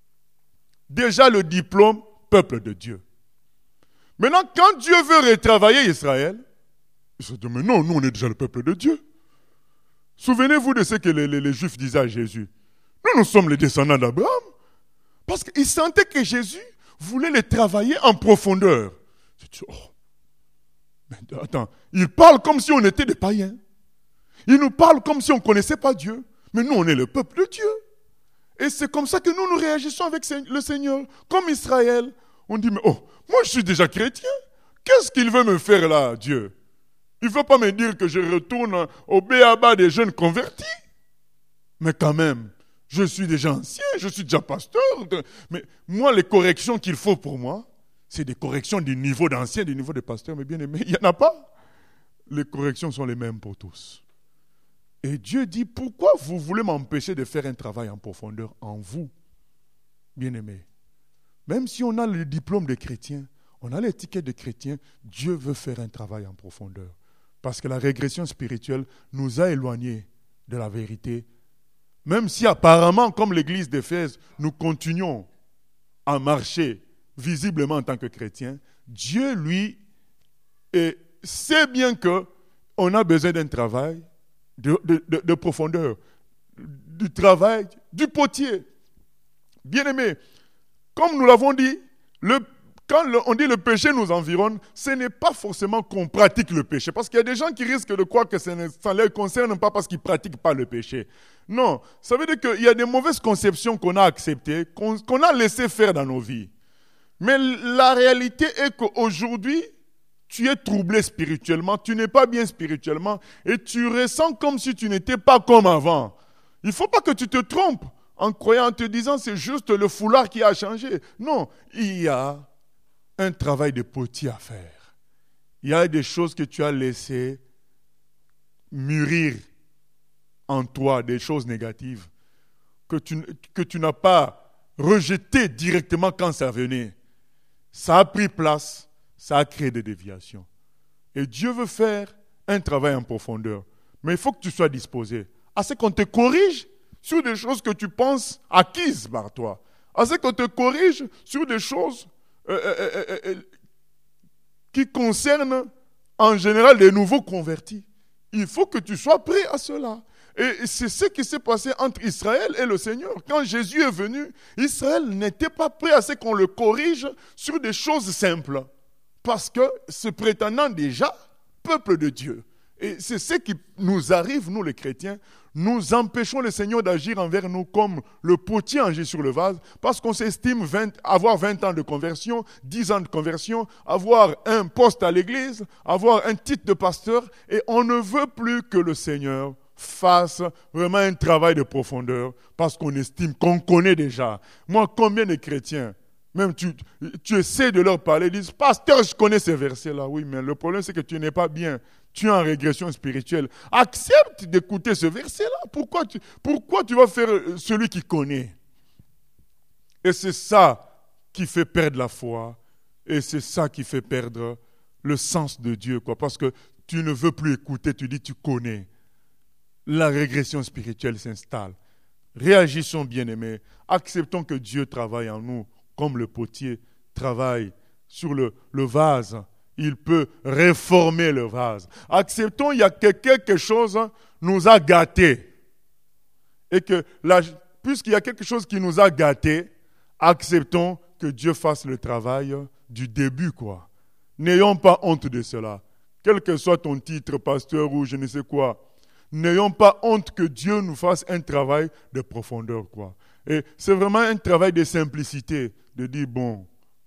Déjà le diplôme, peuple de Dieu. Maintenant, quand Dieu veut retravailler Israël, il se dit, mais non, nous on est déjà le peuple de Dieu. Souvenez-vous de ce que les, les, les Juifs disaient à Jésus. Nous, nous sommes les descendants d'Abraham. Parce qu'ils sentaient que Jésus voulait les travailler en profondeur. Je dis, oh, mais attends, il parle comme si on était des païens. Il nous parle comme si on ne connaissait pas Dieu. Mais nous, on est le peuple de Dieu. Et c'est comme ça que nous, nous réagissons avec le Seigneur. Comme Israël, on dit, mais oh, moi je suis déjà chrétien. Qu'est-ce qu'il veut me faire là, Dieu? Il ne veut pas me dire que je retourne au béaba des jeunes convertis. Mais quand même, je suis déjà ancien, je suis déjà pasteur. Mais moi, les corrections qu'il faut pour moi, c'est des corrections du niveau d'ancien, du niveau de pasteur. Mais bien aimé, il n'y en a pas. Les corrections sont les mêmes pour tous. Et Dieu dit, pourquoi vous voulez m'empêcher de faire un travail en profondeur en vous, bien-aimés? Même si on a le diplôme de chrétien, on a l'étiquette de chrétien, Dieu veut faire un travail en profondeur. Parce que la régression spirituelle nous a éloignés de la vérité. Même si apparemment, comme l'église d'Éphèse, nous continuons à marcher visiblement en tant que chrétiens, Dieu, lui, et sait bien qu'on a besoin d'un travail De, de, de, de profondeur, du travail, du potier. Bien-aimé, comme nous l'avons dit, le, quand le, on dit le péché nous environne, ce n'est pas forcément qu'on pratique le péché, parce qu'il y a des gens qui risquent de croire que ça ne ça les concerne pas parce qu'ils ne pratiquent pas le péché. Non, ça veut dire qu'il y a des mauvaises conceptions qu'on a acceptées, qu'on, qu'on a laissé faire dans nos vies. Mais la réalité est qu'aujourd'hui, tu es troublé spirituellement, tu n'es pas bien spirituellement et tu ressens comme si tu n'étais pas comme avant. Il ne faut pas que tu te trompes en croyant, en te disant c'est juste le foulard qui a changé. Non, il y a un travail de potier à faire. Il y a des choses que tu as laissées mûrir en toi, des choses négatives que tu, que tu n'as pas rejetées directement quand ça venait. Ça a pris place. Ça a créé des déviations. Et Dieu veut faire un travail en profondeur. Mais il faut que tu sois disposé à ce qu'on te corrige sur des choses que tu penses acquises par toi. À ce qu'on te corrige sur des choses euh, euh, euh, euh, qui concernent en général les nouveaux convertis. Il faut que tu sois prêt à cela. Et c'est ce qui s'est passé entre Israël et le Seigneur. Quand Jésus est venu, Israël n'était pas prêt à ce qu'on le corrige sur des choses simples. Parce que se prétendant déjà peuple de Dieu. Et c'est ce qui nous arrive, nous les chrétiens. Nous empêchons le Seigneur d'agir envers nous comme le potier agit sur le vase, parce qu'on s'estime vingt, avoir vingt ans de conversion, dix ans de conversion, avoir un poste à l'église, avoir un titre de pasteur, et on ne veut plus que le Seigneur fasse vraiment un travail de profondeur, parce qu'on estime qu'on connaît déjà. Moi, combien de chrétiens Même tu, tu essaies de leur parler, ils disent, pasteur, je connais ces versets-là. Oui, mais le problème, c'est que tu n'es pas bien. Tu es en régression spirituelle. Accepte d'écouter ce verset-là. Pourquoi tu, pourquoi tu vas faire celui qui connaît? Et c'est ça qui fait perdre la foi. Et c'est ça qui fait perdre le sens de Dieu, quoi. Parce que tu ne veux plus écouter, tu dis, tu connais. La régression spirituelle s'installe. Réagissons, bien-aimés. Acceptons que Dieu travaille en nous. Comme le potier travaille sur le, le vase, il peut réformer le vase. Acceptons, il y a que quelque chose nous a gâtés. Et que, la, puisqu'il y a quelque chose qui nous a gâtés, acceptons que Dieu fasse le travail du début, quoi. N'ayons pas honte de cela. Quel que soit ton titre, pasteur ou je ne sais quoi. N'ayons pas honte que Dieu nous fasse un travail de profondeur, quoi. Et c'est vraiment un travail de simplicité, de dire, bon,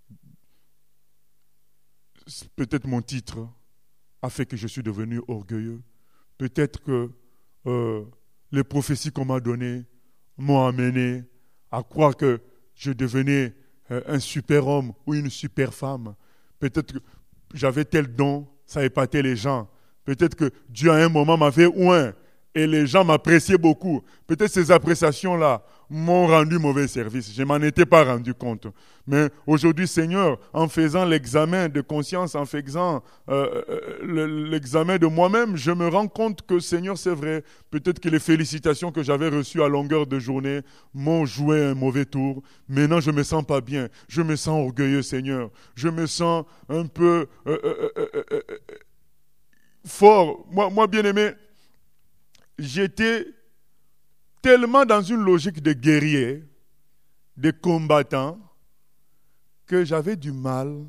peut-être mon titre a fait que je suis devenu orgueilleux. Peut-être que euh, les prophéties qu'on m'a données m'ont amené à croire que je devenais euh, un super homme ou une super femme. Peut-être que j'avais tel don, ça épatait les gens. Peut-être que Dieu à un moment m'avait oint et les gens m'appréciaient beaucoup. Peut-être ces appréciations-là m'ont rendu mauvais service. Je ne m'en étais pas rendu compte. Mais aujourd'hui, Seigneur, en faisant l'examen de conscience, en faisant euh, euh, l'examen de moi-même, je me rends compte que, Seigneur, c'est vrai. Peut-être que les félicitations que j'avais reçues à longueur de journée m'ont joué un mauvais tour. Maintenant, je ne me sens pas bien. Je me sens orgueilleux, Seigneur. Je me sens un peu euh, euh, euh, euh, euh, fort. Moi, moi, bien-aimé, j'étais tellement dans une logique de guerrier, de combattant, que j'avais du mal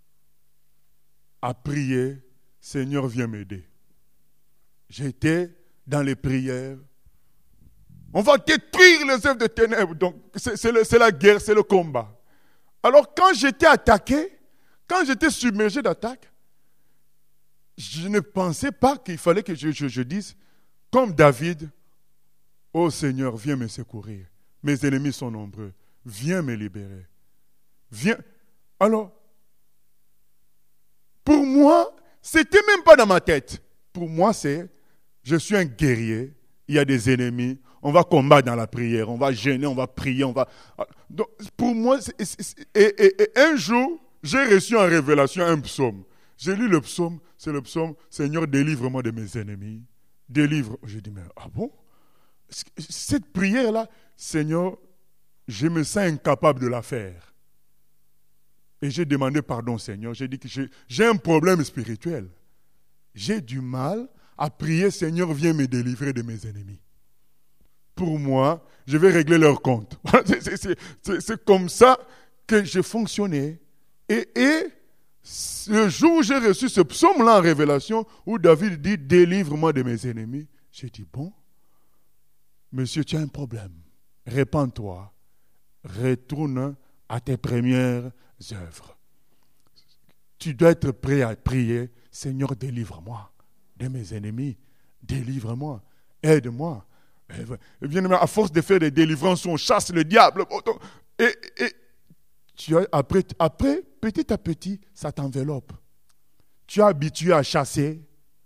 à prier, Seigneur, viens m'aider. J'étais dans les prières. On va détruire les œuvres de ténèbres. Donc, c'est, c'est, le, c'est la guerre, c'est le combat. Alors, quand j'étais attaqué, quand j'étais submergé d'attaques, je ne pensais pas qu'il fallait que je, je, je dise, comme David, ô Seigneur, viens me secourir. Mes ennemis sont nombreux. Viens me libérer. Viens. Alors, pour moi, c'était même pas dans ma tête. Pour moi, c'est, je suis un guerrier. Il y a des ennemis. On va combattre dans la prière. On va gêner, on va prier. On va. Donc, pour moi, c'est, c'est, c'est, et, et, et un jour, j'ai reçu en révélation un psaume. J'ai lu le psaume. C'est le psaume. Seigneur, délivre-moi de mes ennemis. Délivre. J'ai dit, mais ah bon? Cette prière-là, Seigneur, je me sens incapable de la faire. Et j'ai demandé pardon, Seigneur. J'ai dit que j'ai, j'ai un problème spirituel. J'ai du mal à prier, Seigneur, viens me délivrer de mes ennemis. Pour moi, je vais régler leur compte. c'est, c'est, c'est, c'est, c'est comme ça que j'ai fonctionné. Et, et le jour où j'ai reçu ce psaume-là en révélation, où David dit, délivre-moi de mes ennemis, j'ai dit, bon, monsieur, tu as un problème. Répands-toi. Retourne à tes premières œuvres. Tu dois être prêt à prier. Seigneur, délivre-moi de mes ennemis. Délivre-moi. Aide-moi. Et bien, à force de faire des délivrances, on chasse le diable. Et, et tu as, après, après, petit à petit, ça t'enveloppe. Tu es habitué à chasser,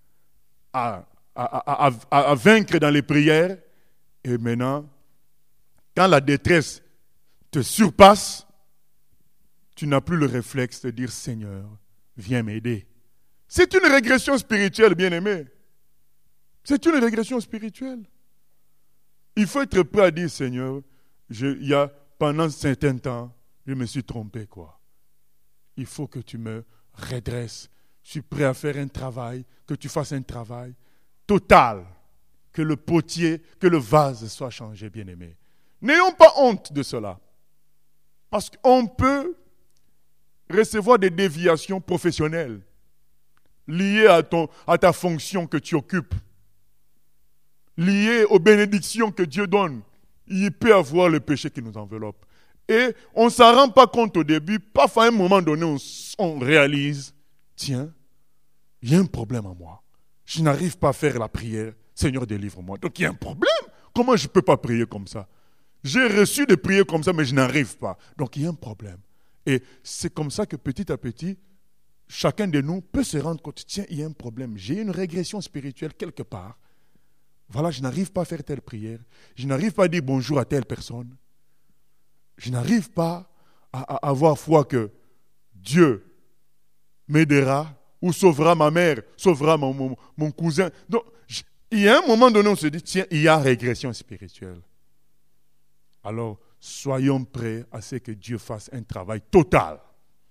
à, à, à, à, à vaincre dans les prières. Et maintenant, quand la détresse te surpasse, tu n'as plus le réflexe de dire « Seigneur, viens m'aider ». C'est une régression spirituelle, bien-aimé. C'est une régression spirituelle. Il faut être prêt à dire « Seigneur, je, il y a, pendant un certain temps, je me suis trompé, quoi. Il faut que tu me redresses. Je suis prêt à faire un travail, que tu fasses un travail total. Que le potier, que le vase soit changé, bien-aimé. N'ayons pas honte de cela. Parce qu'on peut recevoir des déviations professionnelles liées à, ton, à ta fonction que tu occupes, liées aux bénédictions que Dieu donne. Il peut y avoir le péché qui nous enveloppe. Et on ne s'en rend pas compte au début. Parfois, à un moment donné, on, on réalise, tiens, il y a un problème en moi. Je n'arrive pas à faire la prière. Seigneur, délivre-moi. Donc, il y a un problème. Comment je ne peux pas prier comme ça? J'ai reçu des prières comme ça, mais je n'arrive pas. Donc, il y a un problème. Et c'est comme ça que petit à petit, chacun de nous peut se rendre compte, tiens, il y a un problème. J'ai une régression spirituelle quelque part. Voilà, je n'arrive pas à faire telle prière. Je n'arrive pas à dire bonjour à telle personne. Je n'arrive pas à, à avoir foi que Dieu m'aidera ou sauvera ma mère, sauvera mon, mon, mon cousin. Donc, je, il y a un moment donné, on se dit, tiens, il y a régression spirituelle. Alors, soyons prêts à ce que Dieu fasse un travail total.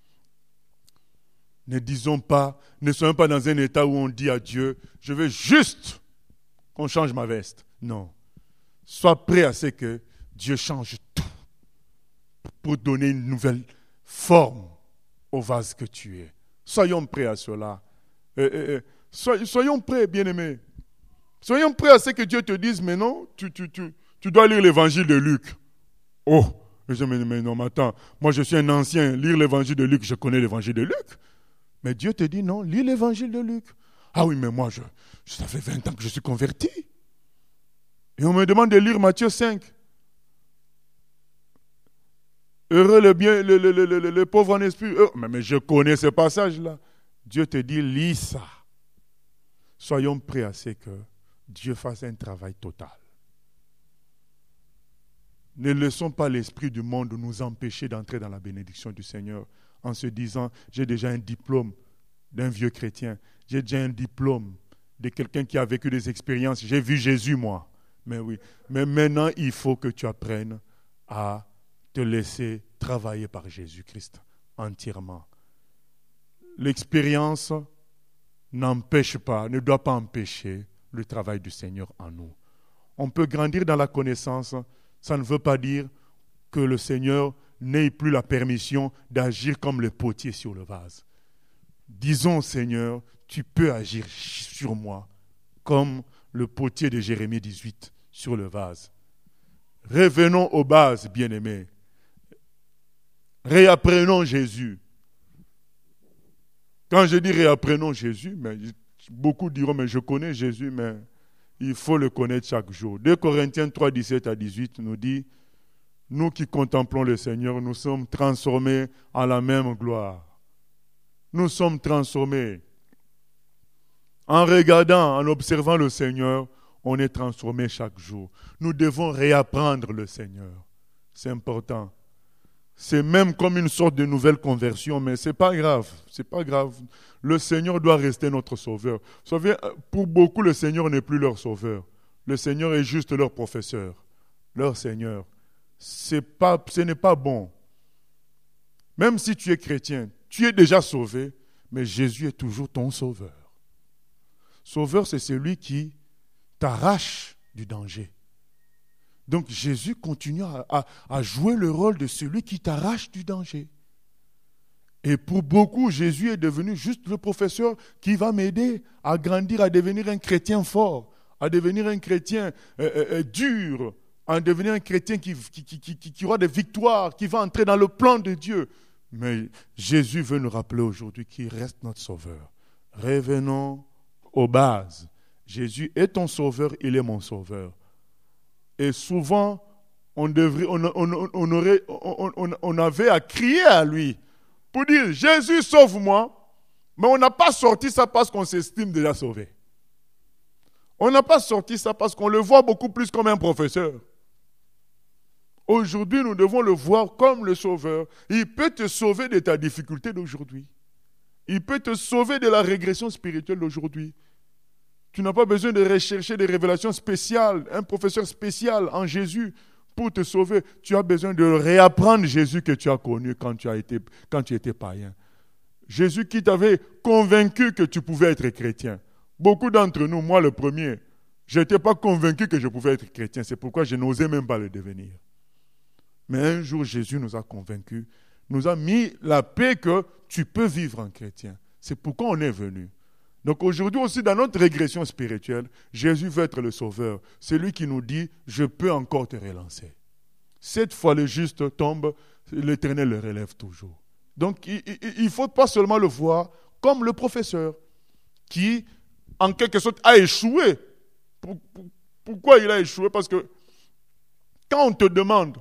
Ne disons pas, ne soyons pas dans un état où on dit à Dieu, je veux juste qu'on change ma veste. Non. Sois prêt à ce que Dieu change tout pour donner une nouvelle forme au vase que tu es. Soyons prêts à cela. Euh, euh, soyons prêts, bien-aimés. Soyons prêts à ce que Dieu te dise, mais non, tu, tu, tu, tu dois lire l'évangile de Luc. Oh, je dis, mais, mais non, mais attends, moi je suis un ancien, lire l'évangile de Luc, je connais l'évangile de Luc. Mais Dieu te dit non, lis l'évangile de Luc. Ah oui, mais moi, je, ça fait vingt ans que je suis converti. Et on me demande de lire Matthieu cinq. Heureux le bien, le, le, le, le, le pauvre en esprit. Oh, mais, mais je connais ce passage-là. Dieu te dit, lis ça. Soyons prêts à ce que Dieu fasse un travail total. Ne laissons pas l'esprit du monde nous empêcher d'entrer dans la bénédiction du Seigneur en se disant, j'ai déjà un diplôme d'un vieux chrétien, j'ai déjà un diplôme de quelqu'un qui a vécu des expériences, j'ai vu Jésus moi. Mais oui, mais maintenant il faut que tu apprennes à te laisser travailler par Jésus-Christ entièrement. L'expérience n'empêche pas, ne doit pas empêcher le travail du Seigneur en nous. On peut grandir dans la connaissance, ça ne veut pas dire que le Seigneur n'ait plus la permission d'agir comme le potier sur le vase. Disons au Seigneur, tu peux agir sur moi comme le potier de Jérémie dix-huit sur le vase. Revenons aux bases, bien-aimés. Réapprenons Jésus. Quand je dis réapprenons Jésus, mais beaucoup diront, mais je connais Jésus, mais il faut le connaître chaque jour. deux Corinthiens trois, dix-sept à dix-huit nous dit, nous qui contemplons le Seigneur, nous sommes transformés en la même gloire. Nous sommes transformés. En regardant, en observant le Seigneur, on est transformé chaque jour. Nous devons réapprendre le Seigneur. C'est important. C'est même comme une sorte de nouvelle conversion, mais ce n'est pas grave. C'est pas grave. Le Seigneur doit rester notre sauveur. Vous savez, pour beaucoup, le Seigneur n'est plus leur sauveur. Le Seigneur est juste leur professeur, leur Seigneur. C'est pas, ce n'est pas bon. Même si tu es chrétien, tu es déjà sauvé, mais Jésus est toujours ton sauveur. Sauveur, c'est celui qui t'arrache du danger. Donc Jésus continue à, à, à jouer le rôle de celui qui t'arrache du danger. Et pour beaucoup, Jésus est devenu juste le professeur qui va m'aider à grandir, à devenir un chrétien fort, à devenir un chrétien euh, euh, dur, à devenir un chrétien qui, qui, qui, qui, qui aura des victoires, qui va entrer dans le plan de Dieu. Mais Jésus veut nous rappeler aujourd'hui qu'il reste notre sauveur. Revenons aux bases. Jésus est ton sauveur, il est mon sauveur. Et souvent, on, devrait, on, on, on, aurait, on, on, on avait à crier à lui pour dire « Jésus, sauve-moi ». Mais on n'a pas sorti ça parce qu'on s'estime déjà sauvé. On n'a pas sorti ça parce qu'on le voit beaucoup plus comme un professeur. Aujourd'hui, nous devons le voir comme le sauveur. Il peut te sauver de ta difficulté d'aujourd'hui. Il peut te sauver de la régression spirituelle d'aujourd'hui. Tu n'as pas besoin de rechercher des révélations spéciales, un professeur spécial en Jésus pour te sauver. Tu as besoin de réapprendre Jésus que tu as connu quand tu, as été, quand tu étais païen. Jésus qui t'avait convaincu que tu pouvais être chrétien. Beaucoup d'entre nous, moi le premier, je n'étais pas convaincu que je pouvais être chrétien. C'est pourquoi je n'osais même pas le devenir. Mais un jour, Jésus nous a convaincus, nous a mis la paix que tu peux vivre en chrétien. C'est pourquoi on est venu. Donc aujourd'hui aussi, dans notre régression spirituelle, Jésus veut être le sauveur. C'est lui qui nous dit, je peux encore te relancer. Cette fois le juste tombe, l'Éternel le relève toujours. Donc il ne faut pas seulement le voir comme le professeur qui, en quelque sorte, a échoué. Pourquoi il a échoué? Parce que quand on te demande,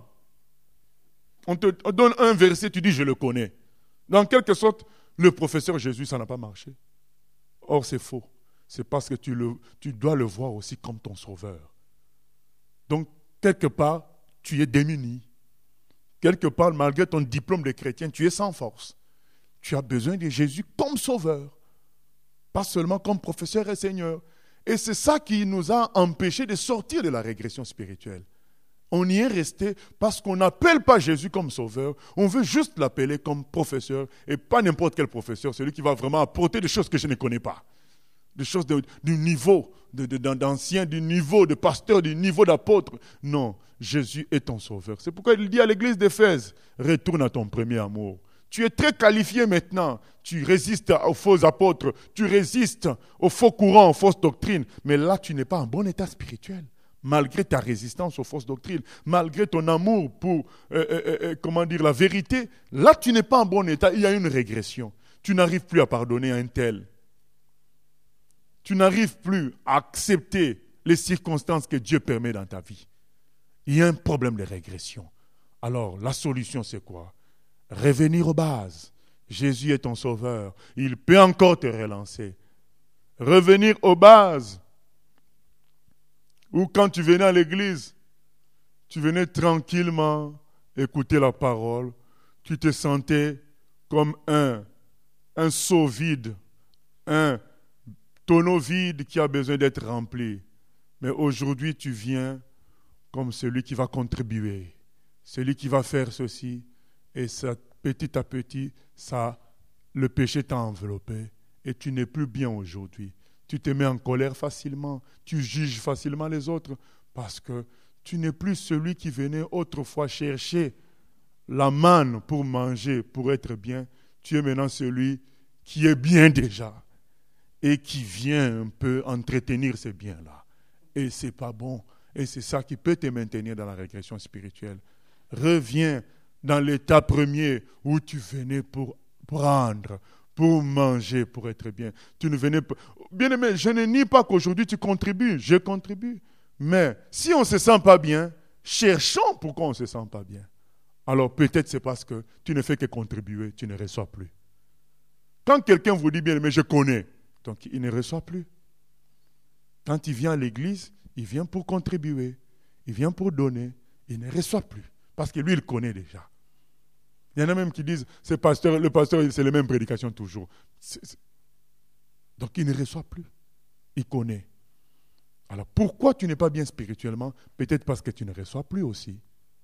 on te donne un verset, tu dis, je le connais. Dans quelque sorte, le professeur Jésus, ça n'a pas marché. Or, c'est faux. C'est parce que tu, le, tu dois le voir aussi comme ton sauveur. Donc, quelque part, tu es démuni. Quelque part, malgré ton diplôme de chrétien, tu es sans force. Tu as besoin de Jésus comme sauveur. Pas seulement comme professeur et Seigneur. Et c'est ça qui nous a empêchés de sortir de la régression spirituelle. On y est resté parce qu'on n'appelle pas Jésus comme sauveur. On veut juste l'appeler comme professeur et pas n'importe quel professeur, celui qui va vraiment apporter des choses que je ne connais pas. Des choses de, du niveau de, de, d'ancien, du niveau de pasteur, du niveau d'apôtre. Non, Jésus est ton sauveur. C'est pourquoi il dit à l'église d'Éphèse, retourne à ton premier amour. Tu es très qualifié maintenant. Tu résistes aux faux apôtres, tu résistes aux faux courants, aux fausses doctrines. Mais là, tu n'es pas en bon état spirituel. Malgré ta résistance aux fausses doctrines, malgré ton amour pour, euh, euh, euh, comment dire, la vérité, là, tu n'es pas en bon état. Il y a une régression. Tu n'arrives plus à pardonner à un tel. Tu n'arrives plus à accepter les circonstances que Dieu permet dans ta vie. Il y a un problème de régression. Alors, la solution, c'est quoi? Revenir aux bases. Jésus est ton sauveur. Il peut encore te relancer. Revenir aux bases. Ou quand tu venais à l'église, tu venais tranquillement écouter la parole. Tu te sentais comme un, un seau vide, un tonneau vide qui a besoin d'être rempli. Mais aujourd'hui, tu viens comme celui qui va contribuer, celui qui va faire ceci. Et ça, petit à petit, ça, le péché t'a enveloppé et tu n'es plus bien aujourd'hui. Tu te mets en colère facilement, tu juges facilement les autres parce que tu n'es plus celui qui venait autrefois chercher la manne pour manger, pour être bien. Tu es maintenant celui qui est bien déjà et qui vient un peu entretenir ces biens-là. Et ce n'est pas bon. Et c'est ça qui peut te maintenir dans la régression spirituelle. Reviens dans l'état premier où tu venais pour prendre, pour manger, pour être bien. Tu ne venais pas... Bien aimé, je ne nie pas qu'aujourd'hui tu contribues, je contribue. Mais si on ne se sent pas bien, cherchons pourquoi on ne se sent pas bien. Alors peut-être c'est parce que tu ne fais que contribuer, tu ne reçois plus. Quand quelqu'un vous dit bien aimé, je connais, donc il ne reçoit plus. Quand il vient à l'église, il vient pour contribuer, il vient pour donner, il ne reçoit plus. Parce que lui, il connaît déjà. Il y en a même qui disent, c'est pasteur, le pasteur, c'est les mêmes prédications toujours. C'est, c'est... Donc il ne reçoit plus. Il connaît. Alors pourquoi tu n'es pas bien spirituellement? Peut-être parce que tu ne reçois plus aussi.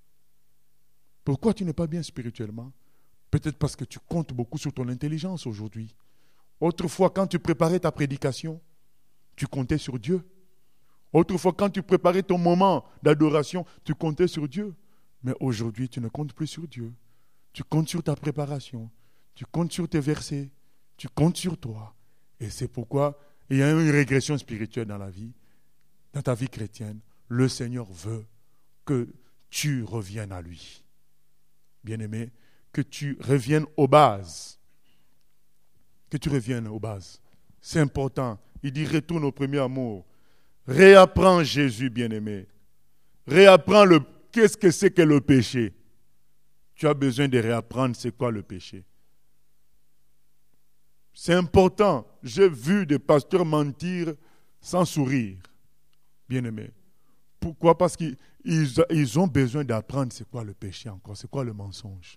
Pourquoi tu n'es pas bien spirituellement? Peut-être parce que tu comptes beaucoup sur ton intelligence aujourd'hui. Autrefois, quand tu préparais ta prédication, tu comptais sur Dieu. Autrefois, quand tu préparais ton moment d'adoration, tu comptais sur Dieu. Mais aujourd'hui, tu ne comptes plus sur Dieu. Tu comptes sur ta préparation. Tu comptes sur tes versets. Tu comptes sur toi. Et c'est pourquoi il y a une régression spirituelle dans la vie, dans ta vie chrétienne. Le Seigneur veut que tu reviennes à lui. Bien-aimé, que tu reviennes aux bases. Que tu reviennes aux bases. C'est important. Il dit retourne au premier amour. Réapprends Jésus, bien-aimé. Réapprends le... Qu'est-ce que c'est que le péché? Tu as besoin de réapprendre c'est quoi le péché. C'est important. J'ai vu des pasteurs mentir sans sourire, bien-aimé. Pourquoi? Parce qu'ils ils ont besoin d'apprendre c'est quoi le péché encore, c'est quoi le mensonge.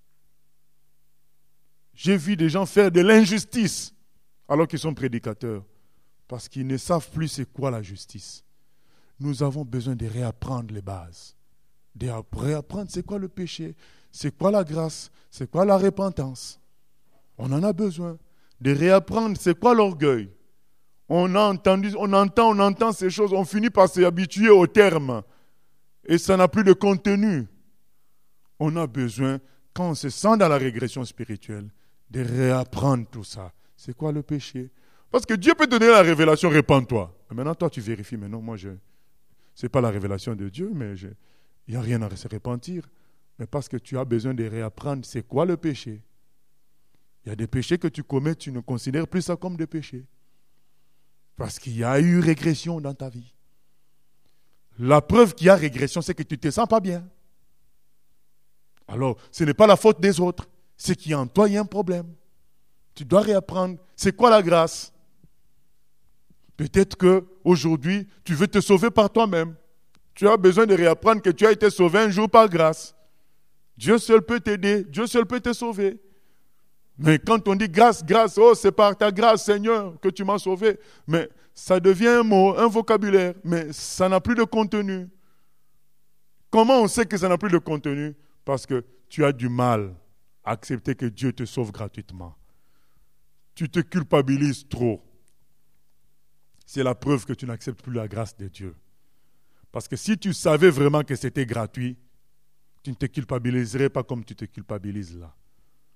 J'ai vu des gens faire de l'injustice alors qu'ils sont prédicateurs, parce qu'ils ne savent plus c'est quoi la justice. Nous avons besoin de réapprendre les bases, de réapprendre c'est quoi le péché, c'est quoi la grâce, c'est quoi la repentance. On en a besoin de réapprendre c'est quoi l'orgueil. On a entendu, on entend, on entend ces choses, on finit par s'habituer aux termes et ça n'a plus de contenu. On a besoin, quand on se sent dans la régression spirituelle, de réapprendre tout ça. C'est quoi le péché? Parce que Dieu peut te donner la révélation, répands-toi. Maintenant, toi, tu vérifies. Mais non, moi, je... ce n'est pas la révélation de Dieu, mais je... il n'y a rien à se repentir. Mais parce que tu as besoin de réapprendre, c'est quoi le péché? Il y a des péchés que tu commets, tu ne considères plus ça comme des péchés. Parce qu'il y a eu régression dans ta vie. La preuve qu'il y a régression, c'est que tu ne te sens pas bien. Alors, ce n'est pas la faute des autres. C'est qu'il y a en toi, il y a un problème. Tu dois réapprendre. C'est quoi la grâce? Peut-être qu'aujourd'hui, tu veux te sauver par toi-même. Tu as besoin de réapprendre que tu as été sauvé un jour par grâce. Dieu seul peut t'aider. Dieu seul peut te sauver. Mais quand on dit grâce, grâce, oh, c'est par ta grâce, Seigneur, que tu m'as sauvé. Mais ça devient un mot, un vocabulaire, mais ça n'a plus de contenu. Comment on sait que ça n'a plus de contenu? Parce que tu as du mal à accepter que Dieu te sauve gratuitement. Tu te culpabilises trop. C'est la preuve que tu n'acceptes plus la grâce de Dieu. Parce que si tu savais vraiment que c'était gratuit, tu ne te culpabiliserais pas comme tu te culpabilises là.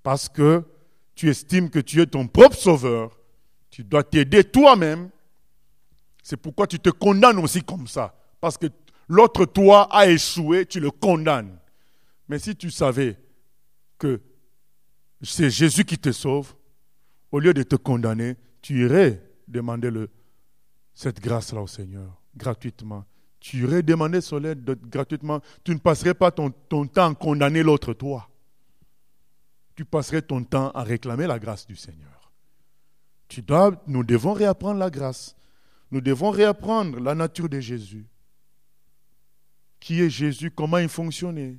parce que tu estimes que tu es ton propre sauveur, tu dois t'aider toi-même. C'est pourquoi tu te condamnes aussi comme ça. Parce que l'autre toi a échoué, tu le condamnes. Mais si tu savais que c'est Jésus qui te sauve, au lieu de te condamner, tu irais demander le, cette grâce-là au Seigneur, gratuitement. Tu irais demander son aide gratuitement. Tu ne passerais pas ton, ton temps à condamner l'autre toi. Tu passerais ton temps à réclamer la grâce du Seigneur. Tu dois, nous devons réapprendre la grâce. Nous devons réapprendre la nature de Jésus. Qui est Jésus? Comment il fonctionnait?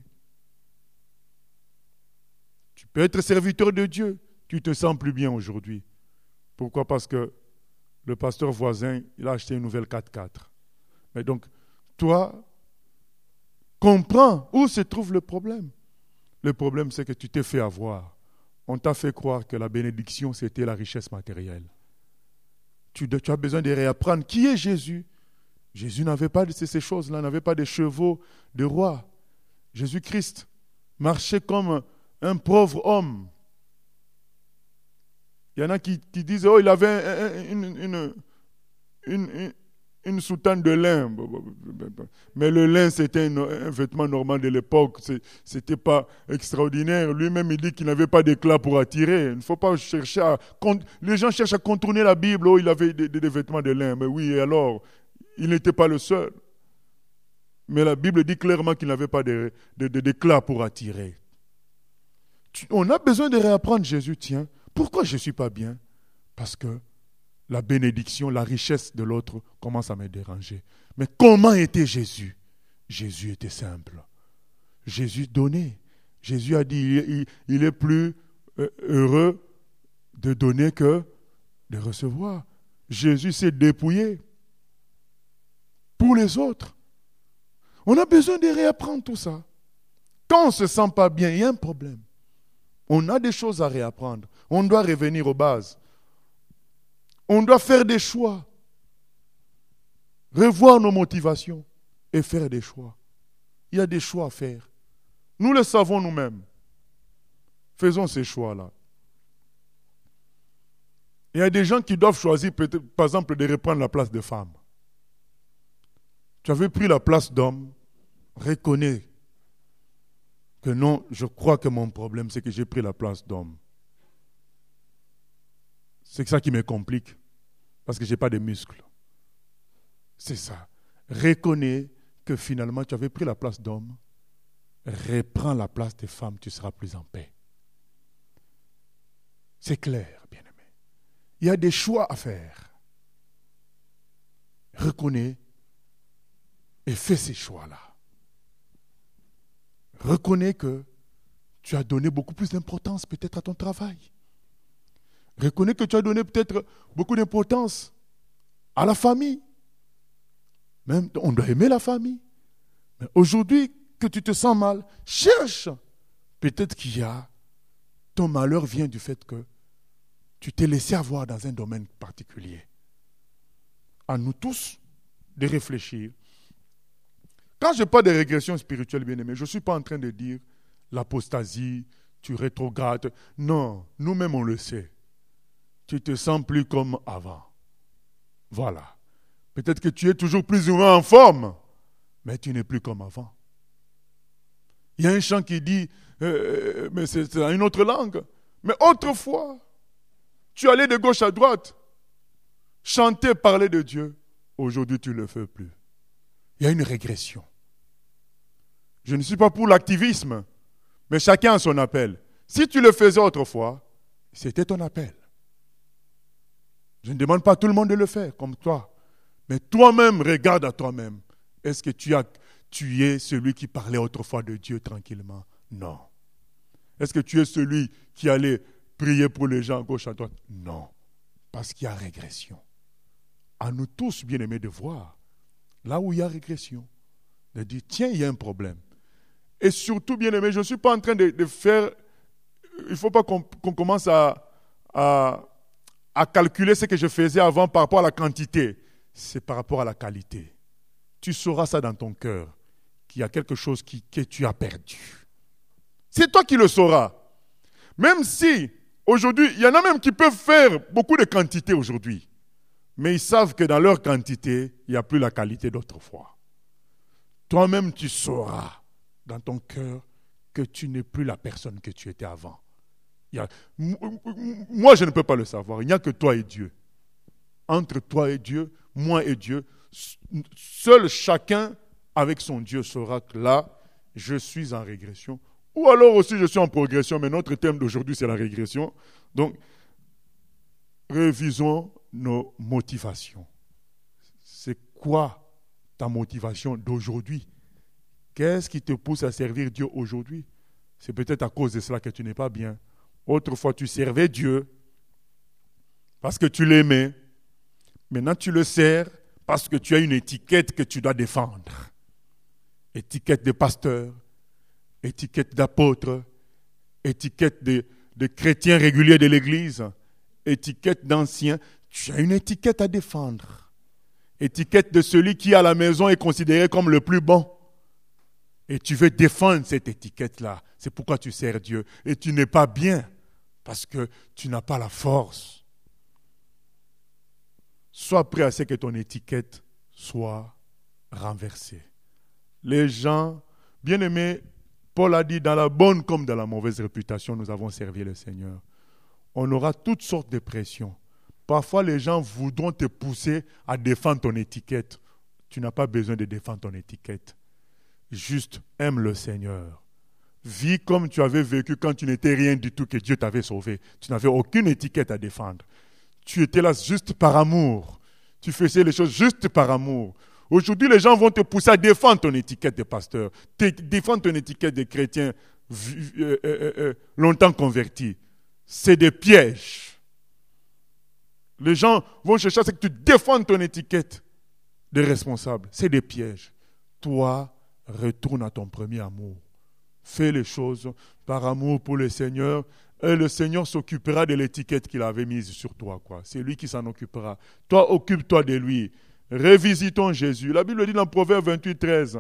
Tu peux être serviteur de Dieu. Tu te sens plus bien aujourd'hui. Pourquoi? Parce que le pasteur voisin, il a acheté une nouvelle quatre-quatre. Mais donc, toi, comprends où se trouve le problème. Le problème, c'est que tu t'es fait avoir. On t'a fait croire que la bénédiction, c'était la richesse matérielle. Tu, tu as besoin de réapprendre qui est Jésus. Jésus n'avait pas de ces, ces choses-là, n'avait pas de chevaux, de rois. Jésus-Christ marchait comme un pauvre homme. Il y en a qui, qui disent, oh, il avait une, une, une, une, une soutane de lin. Mais le lin, c'était un, un vêtement normal de l'époque. Ce n'était pas extraordinaire. Lui-même, il dit qu'il n'avait pas d'éclat pour attirer. Il ne faut pas chercher à... Les gens cherchent à contourner la Bible. Oh, il avait des, des vêtements de lin. Mais oui, et alors, il n'était pas le seul. Mais la Bible dit clairement qu'il n'avait pas de, de, de, d'éclat pour attirer. Tu, on a besoin de réapprendre Jésus, tiens. Pourquoi je ne suis pas bien? Parce que la bénédiction, la richesse de l'autre commence à me déranger. Mais comment était Jésus? Jésus était simple. Jésus donnait. Jésus a dit, il, il est plus heureux de donner que de recevoir. Jésus s'est dépouillé pour les autres. On a besoin de réapprendre tout ça. Quand on ne se sent pas bien, il y a un problème. On a des choses à réapprendre. On doit revenir aux bases. On doit faire des choix. Revoir nos motivations et faire des choix. Il y a des choix à faire. Nous le savons nous-mêmes. Faisons ces choix-là. Il y a des gens qui doivent choisir, par exemple, de reprendre la place de femme. Tu avais pris la place d'homme. Reconnais que non, je crois que mon problème, c'est que j'ai pris la place d'homme. C'est ça qui me complique, parce que je n'ai pas de muscles. C'est ça. Reconnais que finalement, tu avais pris la place d'homme. Reprends la place des femmes, tu seras plus en paix. C'est clair, bien-aimé. Il y a des choix à faire. Reconnais et fais ces choix-là. Reconnais que tu as donné beaucoup plus d'importance peut-être à ton travail. Reconnais que tu as donné peut-être beaucoup d'importance à la famille. Même, on doit aimer la famille. Mais aujourd'hui, que tu te sens mal, cherche. Peut-être qu'il y a, ton malheur vient du fait que tu t'es laissé avoir dans un domaine particulier. À nous tous de réfléchir. Quand je parle de régression spirituelle, bien-aimé, je ne suis pas en train de dire l'apostasie, tu rétrogrades. Non, nous-mêmes on le sait. Tu te sens plus comme avant. Voilà. Peut-être que tu es toujours plus ou moins en forme, mais tu n'es plus comme avant. Il y a un chant qui dit, euh, mais c'est dans une autre langue, mais autrefois, tu allais de gauche à droite, chanter, parler de Dieu. Aujourd'hui, tu ne le fais plus. Il y a une régression. Je ne suis pas pour l'activisme, mais chacun a son appel. Si tu le faisais autrefois, c'était ton appel. Je ne demande pas à tout le monde de le faire, comme toi. Mais toi-même, regarde à toi-même. Est-ce que tu, as, tu es celui qui parlait autrefois de Dieu tranquillement? Non. Est-ce que tu es celui qui allait prier pour les gens à gauche, à droite? Non. Parce qu'il y a régression. À nous tous, bien-aimés, de voir là où il y a régression. De dire, tiens, il y a un problème. Et surtout, bien-aimés, je ne suis pas en train de, de faire... Il ne faut pas qu'on, qu'on commence à, à, à calculer ce que je faisais avant par rapport à la quantité. C'est par rapport à la qualité. Tu sauras ça dans ton cœur, qu'il y a quelque chose qui, que tu as perdu. C'est toi qui le sauras. Même si, aujourd'hui, il y en a même qui peuvent faire beaucoup de quantités aujourd'hui. Mais ils savent que dans leur quantité, il n'y a plus la qualité d'autrefois. Toi-même, tu sauras dans ton cœur que tu n'es plus la personne que tu étais avant. Il y a, moi, je ne peux pas le savoir. Il n'y a que toi et Dieu. Entre toi et Dieu, moi et Dieu, seul chacun avec son Dieu saura que là, je suis en régression. Ou alors aussi, je suis en progression. Mais notre thème d'aujourd'hui, c'est la régression. Donc, révisons nos motivations. C'est quoi ta motivation d'aujourd'hui? Qu'est-ce qui te pousse à servir Dieu aujourd'hui? C'est peut-être à cause de cela que tu n'es pas bien. Autrefois, tu servais Dieu parce que tu l'aimais. Maintenant, tu le sers parce que tu as une étiquette que tu dois défendre. Étiquette de pasteur, étiquette d'apôtre, étiquette de, de chrétien régulier de l'Église, étiquette d'ancien. Tu as une étiquette à défendre. Étiquette de celui qui à la maison est considéré comme le plus bon. Et tu veux défendre cette étiquette-là. C'est pourquoi tu sers Dieu. Et tu n'es pas bien parce que tu n'as pas la force. Sois prêt à ce que ton étiquette soit renversée. Les gens, bien aimés, Paul a dit, dans la bonne comme dans la mauvaise réputation, nous avons servi le Seigneur. On aura toutes sortes de pressions. Parfois, les gens voudront te pousser à défendre ton étiquette. Tu n'as pas besoin de défendre ton étiquette. Juste aime le Seigneur. Vis comme tu avais vécu quand tu n'étais rien du tout, que Dieu t'avait sauvé. Tu n'avais aucune étiquette à défendre. Tu étais là juste par amour. Tu faisais les choses juste par amour. Aujourd'hui, les gens vont te pousser à défendre ton étiquette de pasteur, te défendre ton étiquette de chrétien euh, euh, euh, longtemps converti. C'est des pièges. Les gens vont chercher à ce que tu défendes ton étiquette de responsable. C'est des pièges. Toi, retourne à ton premier amour. Fais les choses par amour pour le Seigneur et le Seigneur s'occupera de l'étiquette qu'il avait mise sur toi, quoi. C'est lui qui s'en occupera. Toi, occupe-toi de lui. Revisitons Jésus. La Bible dit dans Proverbe vingt-huit, treize,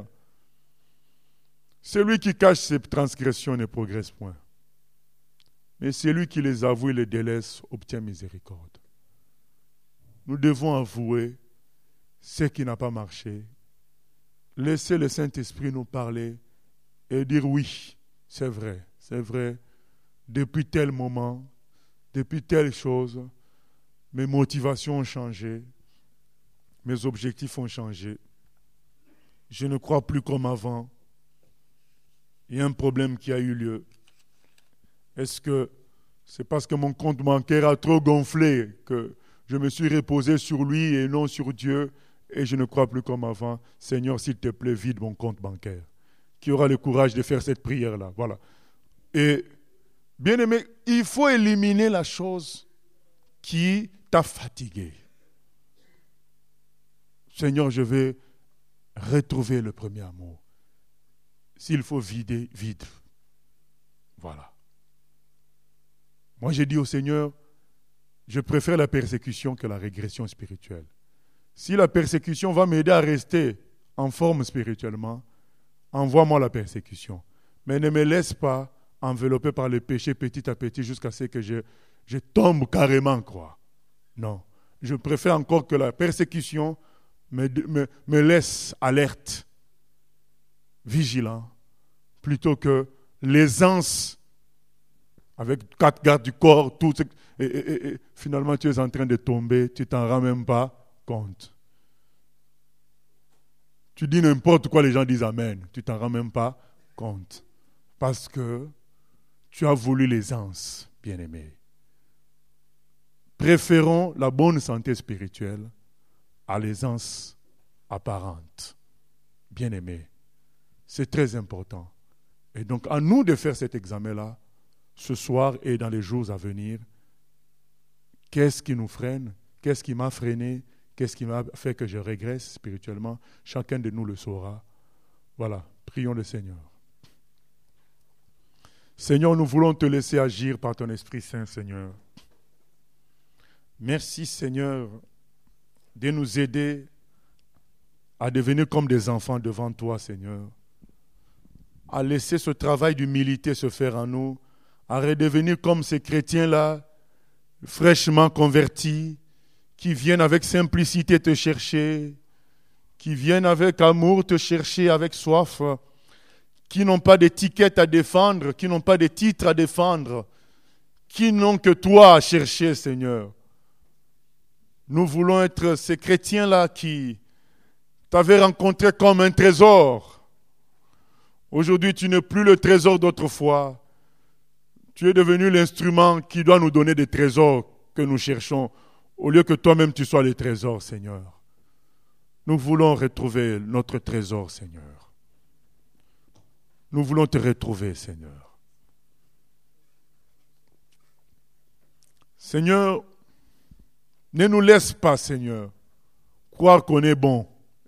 celui qui cache ses transgressions ne progresse point. Mais celui qui les avoue et les délaisse obtient miséricorde. Nous devons avouer ce qui n'a pas marché. Laissez le Saint-Esprit nous parler et dire oui, c'est vrai, c'est vrai. Depuis tel moment, depuis telle chose, mes motivations ont changé, mes objectifs ont changé. Je ne crois plus comme avant. Il y a un problème qui a eu lieu. Est-ce que c'est parce que mon compte bancaire a trop gonflé que je me suis reposé sur lui et non sur Dieu et je ne crois plus comme avant? Seigneur, s'il te plaît, vide mon compte bancaire. Qui aura le courage de faire cette prière-là? Voilà. Et, bien aimé, il faut éliminer la chose qui t'a fatigué. Seigneur, je vais retrouver le premier amour. S'il faut vider, vide. Voilà. Moi, j'ai dit au Seigneur, je préfère la persécution que la régression spirituelle. Si la persécution va m'aider à rester en forme spirituellement, envoie-moi la persécution. Mais ne me laisse pas envelopper par le péché petit à petit jusqu'à ce que je, je tombe carrément, quoi. Non. Je préfère encore que la persécution me, me, me laisse alerte, vigilant, plutôt que l'aisance avec quatre gardes du corps, tout ce, et, et, et finalement tu es en train de tomber, tu ne t'en rends même pas compte. Tu dis n'importe quoi, les gens disent Amen. Tu ne t'en rends même pas compte. Parce que tu as voulu l'aisance, bien-aimé. Préférons la bonne santé spirituelle à l'aisance apparente. Bien-aimé. C'est très important. Et donc, à nous de faire cet examen-là, ce soir et dans les jours à venir. Qu'est-ce qui nous freine? Qu'est-ce qui m'a freiné? Qu'est-ce qui m'a fait que je régresse spirituellement? Chacun de nous le saura. Voilà, prions le Seigneur. Seigneur, nous voulons te laisser agir par ton Esprit Saint, Seigneur. Merci, Seigneur, de nous aider à devenir comme des enfants devant toi, Seigneur. À laisser ce travail d'humilité se faire en nous, à redevenir comme ces chrétiens-là, fraîchement convertis, qui viennent avec simplicité te chercher, qui viennent avec amour te chercher, avec soif, qui n'ont pas d'étiquette à défendre, qui n'ont pas de titre à défendre, qui n'ont que toi à chercher, Seigneur. Nous voulons être ces chrétiens-là qui t'avaient rencontré comme un trésor. Aujourd'hui, tu n'es plus le trésor d'autrefois. Tu es devenu l'instrument qui doit nous donner des trésors que nous cherchons, au lieu que toi-même tu sois le trésor, Seigneur. Nous voulons retrouver notre trésor, Seigneur. Nous voulons te retrouver, Seigneur. Seigneur, ne nous laisse pas, Seigneur, croire qu'on est bon.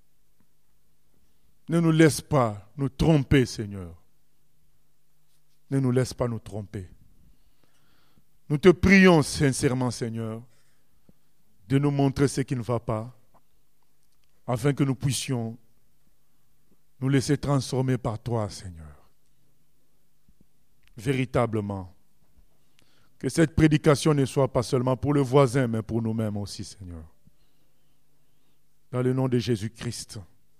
Ne nous laisse pas nous tromper, Seigneur. Ne nous laisse pas nous tromper. Nous te prions sincèrement, Seigneur, de nous montrer ce qui ne va pas, afin que nous puissions nous laisser transformer par toi, Seigneur. Véritablement. Que cette prédication ne soit pas seulement pour le voisin, mais pour nous-mêmes aussi, Seigneur. Dans le nom de Jésus-Christ.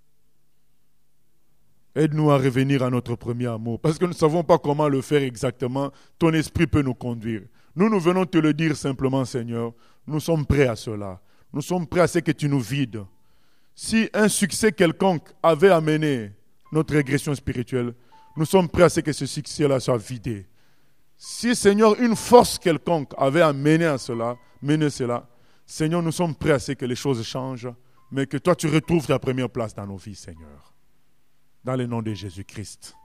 Aide-nous à revenir à notre premier amour, parce que nous ne savons pas comment le faire exactement. Ton esprit peut nous conduire. Nous, nous venons te le dire simplement, Seigneur. Nous sommes prêts à cela. Nous sommes prêts à ce que tu nous vides. Si un succès quelconque avait amené notre régression spirituelle, nous sommes prêts à ce que ce succès-là soit vidé. Si, Seigneur, une force quelconque avait amené à cela, mené cela, Seigneur, nous sommes prêts à ce que les choses changent, mais que toi, tu retrouves ta première place dans nos vies, Seigneur. Dans le nom de Jésus-Christ.